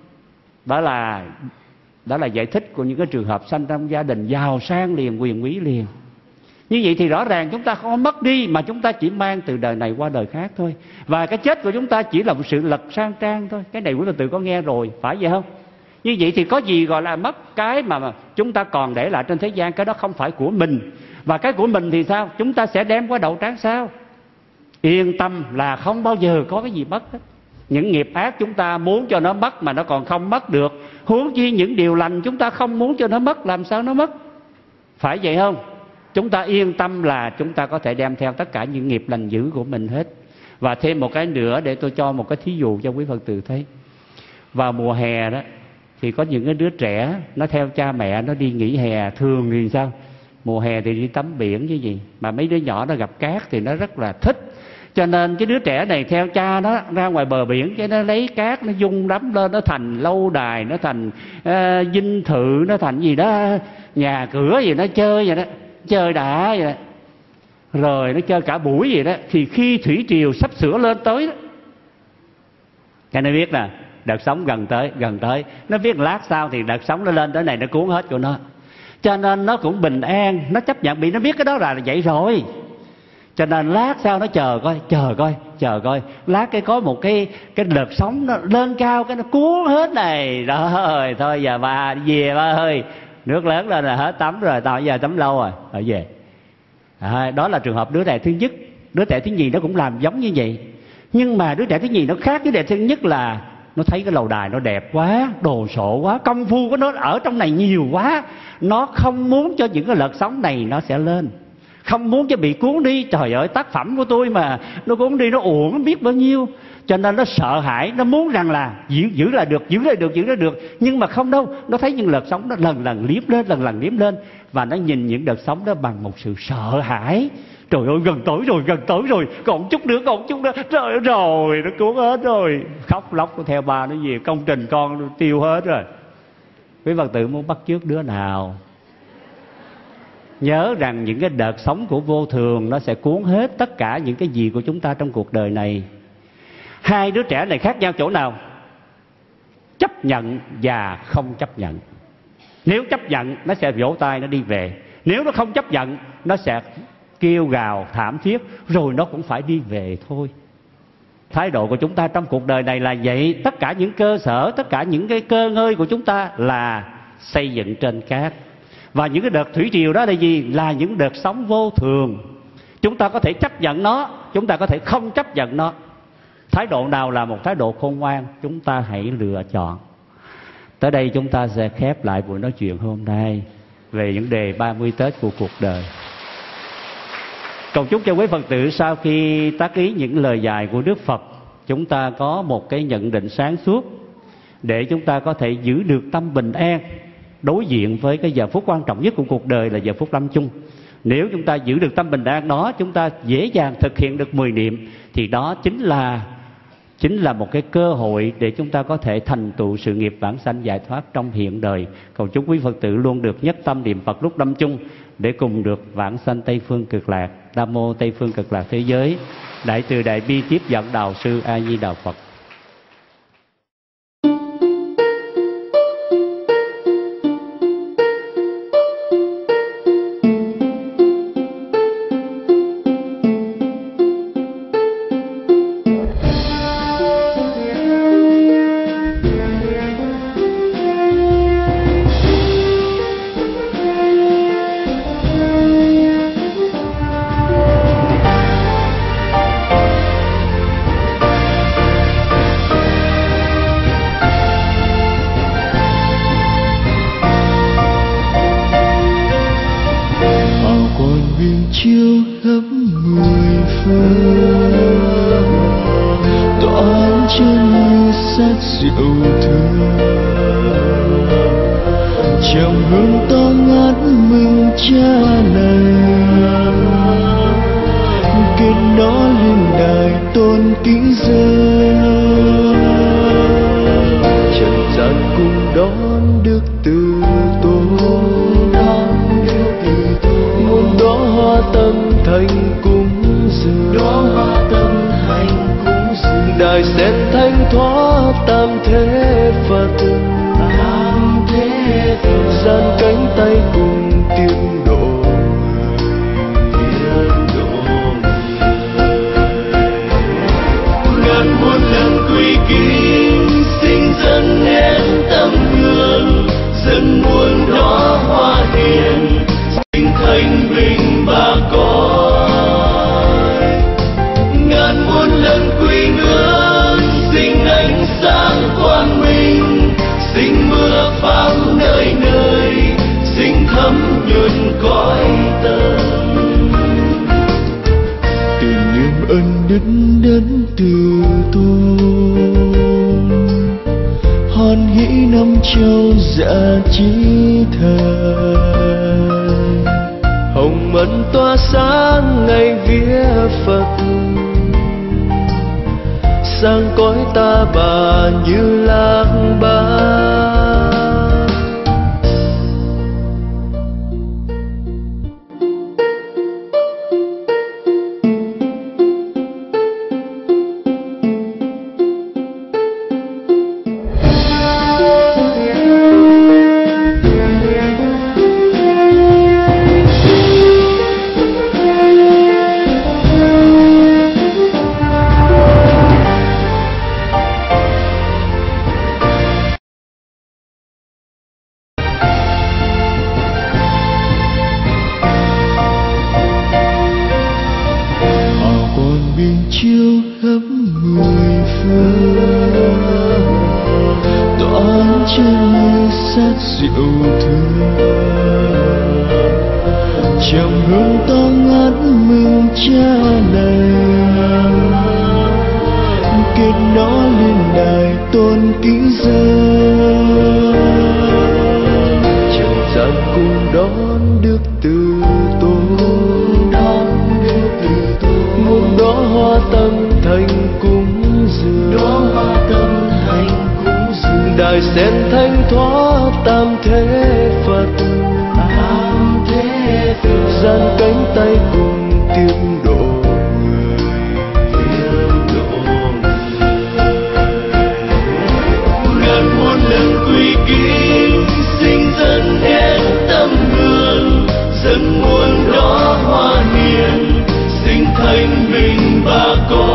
Đó là đó là giải thích của những cái trường hợp sanh trong gia đình giàu sang liền, quyền quý liền. Như vậy thì rõ ràng chúng ta không mất đi, mà chúng ta chỉ mang từ đời này qua đời khác thôi. Và cái chết của chúng ta chỉ là một sự lật sang trang thôi. Cái này quý Phật tử có nghe rồi, phải vậy không? Như vậy thì có gì gọi là mất? Cái mà chúng ta còn để lại trên thế gian, cái đó không phải của mình. Và cái của mình thì sao? Chúng ta sẽ đem qua đầu trán sao? Yên tâm là không bao giờ có cái gì mất hết. Những nghiệp ác chúng ta muốn cho nó mất mà nó còn không mất được, huống chi những điều lành chúng ta không muốn cho nó mất, làm sao nó mất? Phải vậy không? Chúng ta yên tâm là chúng ta có thể đem theo tất cả những nghiệp lành dữ của mình hết. Và thêm một cái nữa để tôi cho một cái thí dụ cho quý Phật tử thấy. Vào mùa hè đó thì có những cái đứa trẻ nó theo cha mẹ nó đi nghỉ hè. Thường thì sao? Mùa hè thì đi tắm biển chứ gì. Mà mấy đứa nhỏ nó gặp cát thì nó rất là thích. Cho nên cái đứa trẻ này theo cha nó ra ngoài bờ biển, cái nó lấy cát nó dung đắm lên, nó thành lâu đài, nó thành uh, dinh thự, nó thành gì đó, nhà cửa gì nó chơi vậy đó, chơi đã vậy đó. Rồi nó chơi cả buổi vậy đó. Thì khi thủy triều sắp sửa lên tới đó, cái nó biết là đợt sóng gần tới, gần tới. Nó biết lát sau thì đợt sóng nó lên tới này nó cuốn hết của nó. Cho nên nó cũng bình an, nó chấp nhận, bị nó biết cái đó là vậy rồi. Cho nên lát sau nó chờ coi, chờ coi chờ coi lát cái có một cái cái đợt sóng nó lên cao cái nó cuốn hết này rồi thôi giờ ba về ba ơi, nước lớn lên là hết tắm rồi, tao giờ tắm lâu rồi ở về. À, đó là trường hợp đứa trẻ thứ nhất. Đứa trẻ thứ nhì nó cũng làm giống như vậy, nhưng mà đứa trẻ thứ nhì nó khác với đứa trẻ thứ nhất là nó thấy cái lầu đài nó đẹp quá, đồ sộ quá, công phu của nó ở trong này nhiều quá, nó không muốn cho những cái lợt sóng này nó sẽ lên, không muốn cho bị cuốn đi. Trời ơi, tác phẩm của tôi mà nó cuốn đi nó uổng không biết bao nhiêu, cho nên nó sợ hãi, nó muốn rằng là giữ giữ lại được, giữ lại được, giữ lại được, nhưng mà không đâu. Nó thấy những đợt sóng nó lần lần liếm lên, lần lần liếm lên, và nó nhìn những đợt sóng đó bằng một sự sợ hãi. Trời ơi, gần tới rồi, gần tới rồi, còn chút nữa, còn chút nữa, trời ơi, rồi nó cuốn hết rồi, khóc lóc theo ba nó về, công trình con tiêu hết rồi. Quý Phật tử muốn bắt chước đứa nào? Nhớ rằng những cái đợt sóng của vô thường nó sẽ cuốn hết tất cả những cái gì của chúng ta trong cuộc đời này. Hai đứa trẻ này khác nhau chỗ nào? Chấp nhận và không chấp nhận. Nếu chấp nhận nó sẽ vỗ tay nó đi về, nếu nó không chấp nhận nó sẽ kêu gào thảm thiết, rồi nó cũng phải đi về thôi. Thái độ của chúng ta trong cuộc đời này là vậy. Tất cả những cơ sở, tất cả những cái cơ ngơi của chúng ta là xây dựng trên cát. Và những cái đợt thủy triều đó là gì? Là những đợt sóng vô thường. Chúng ta có thể chấp nhận nó, chúng ta có thể không chấp nhận nó. Thái độ nào là một thái độ khôn ngoan, chúng ta hãy lựa chọn. Tới đây chúng ta sẽ khép lại buổi nói chuyện hôm nay về những đề ba mươi Tết của cuộc đời. Cầu chúc cho quý Phật tử sau khi tác ý những lời dạy của Đức Phật, chúng ta có một cái nhận định sáng suốt để chúng ta có thể giữ được tâm bình an đối diện với cái giờ phút quan trọng nhất của cuộc đời là giờ phút lâm chung. Nếu chúng ta giữ được tâm bình an đó, chúng ta dễ dàng thực hiện được mười niệm, thì đó chính là chính là một cái cơ hội để chúng ta có thể thành tựu sự nghiệp vãng sanh giải thoát trong hiện đời. Cầu chúc quý Phật tử luôn được nhất tâm niệm Phật lúc lâm chung để cùng được vãng sanh Tây Phương Cực Lạc. Nam mô Tây Phương Cực Lạc thế giới. Đại từ đại bi tiếp dẫn đạo sư A Di Đà Phật. như sát rượu thương, trầm hương to ngát mừng cha lành, kết nó lên đài tôn kính dân, trần gian cùng đón Đức Từ Tôn, đón Đức Từ Tôn, một đóa hoa tâm thành cúng dường, đóa hoa tâm thành cúng dường, đài sen thanh thoát tam thế Phật, tam thế Phật, gian cánh tay cùng tiếng độ người, tiếng độ người. Ngàn muôn lần quy kính sinh dân đến tâm hương, dân muôn đóa hoa hiền sinh thanh bình bà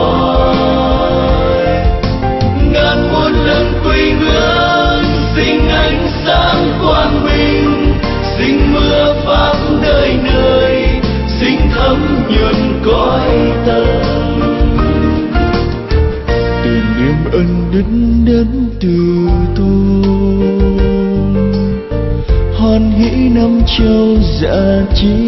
con. Ngàn muôn lần quy ngưỡng sinh ánh sáng quang minh, sinh mưa pháp nơi nơi, sinh thấm nhuần cõi tâm. Từ niềm ân đức đến Từ Tôn, hoan hỷ năm châu dạ trí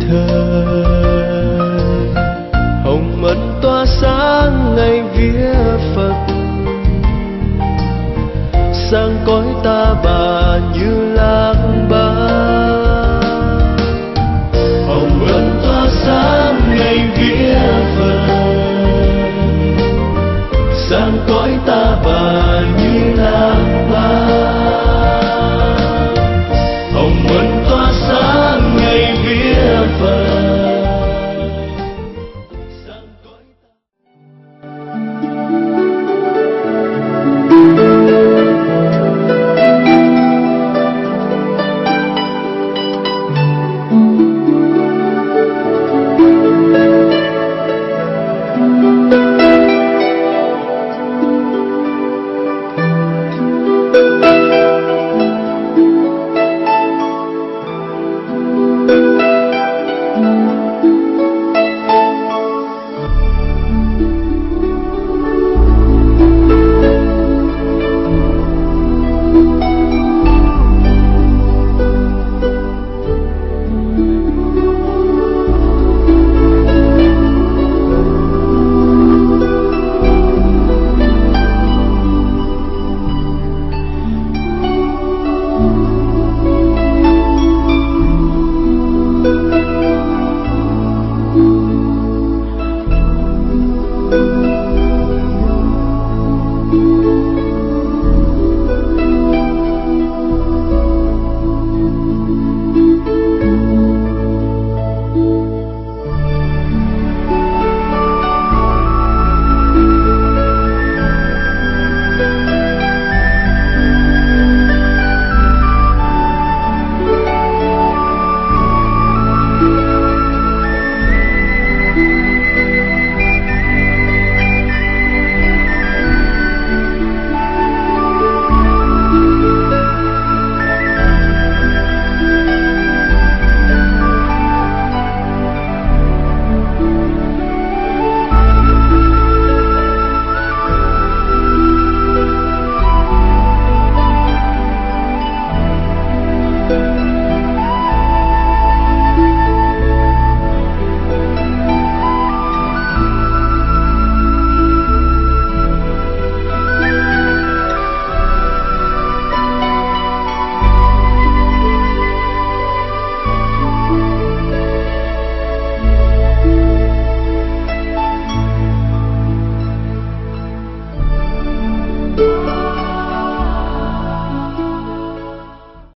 thần, hồng ân tỏa sáng ngày vía Phật, sang cõi ta bà như lang ba. Hồng ân tỏa sáng ngày vía Phật, sang cõi ta bà như lang ba.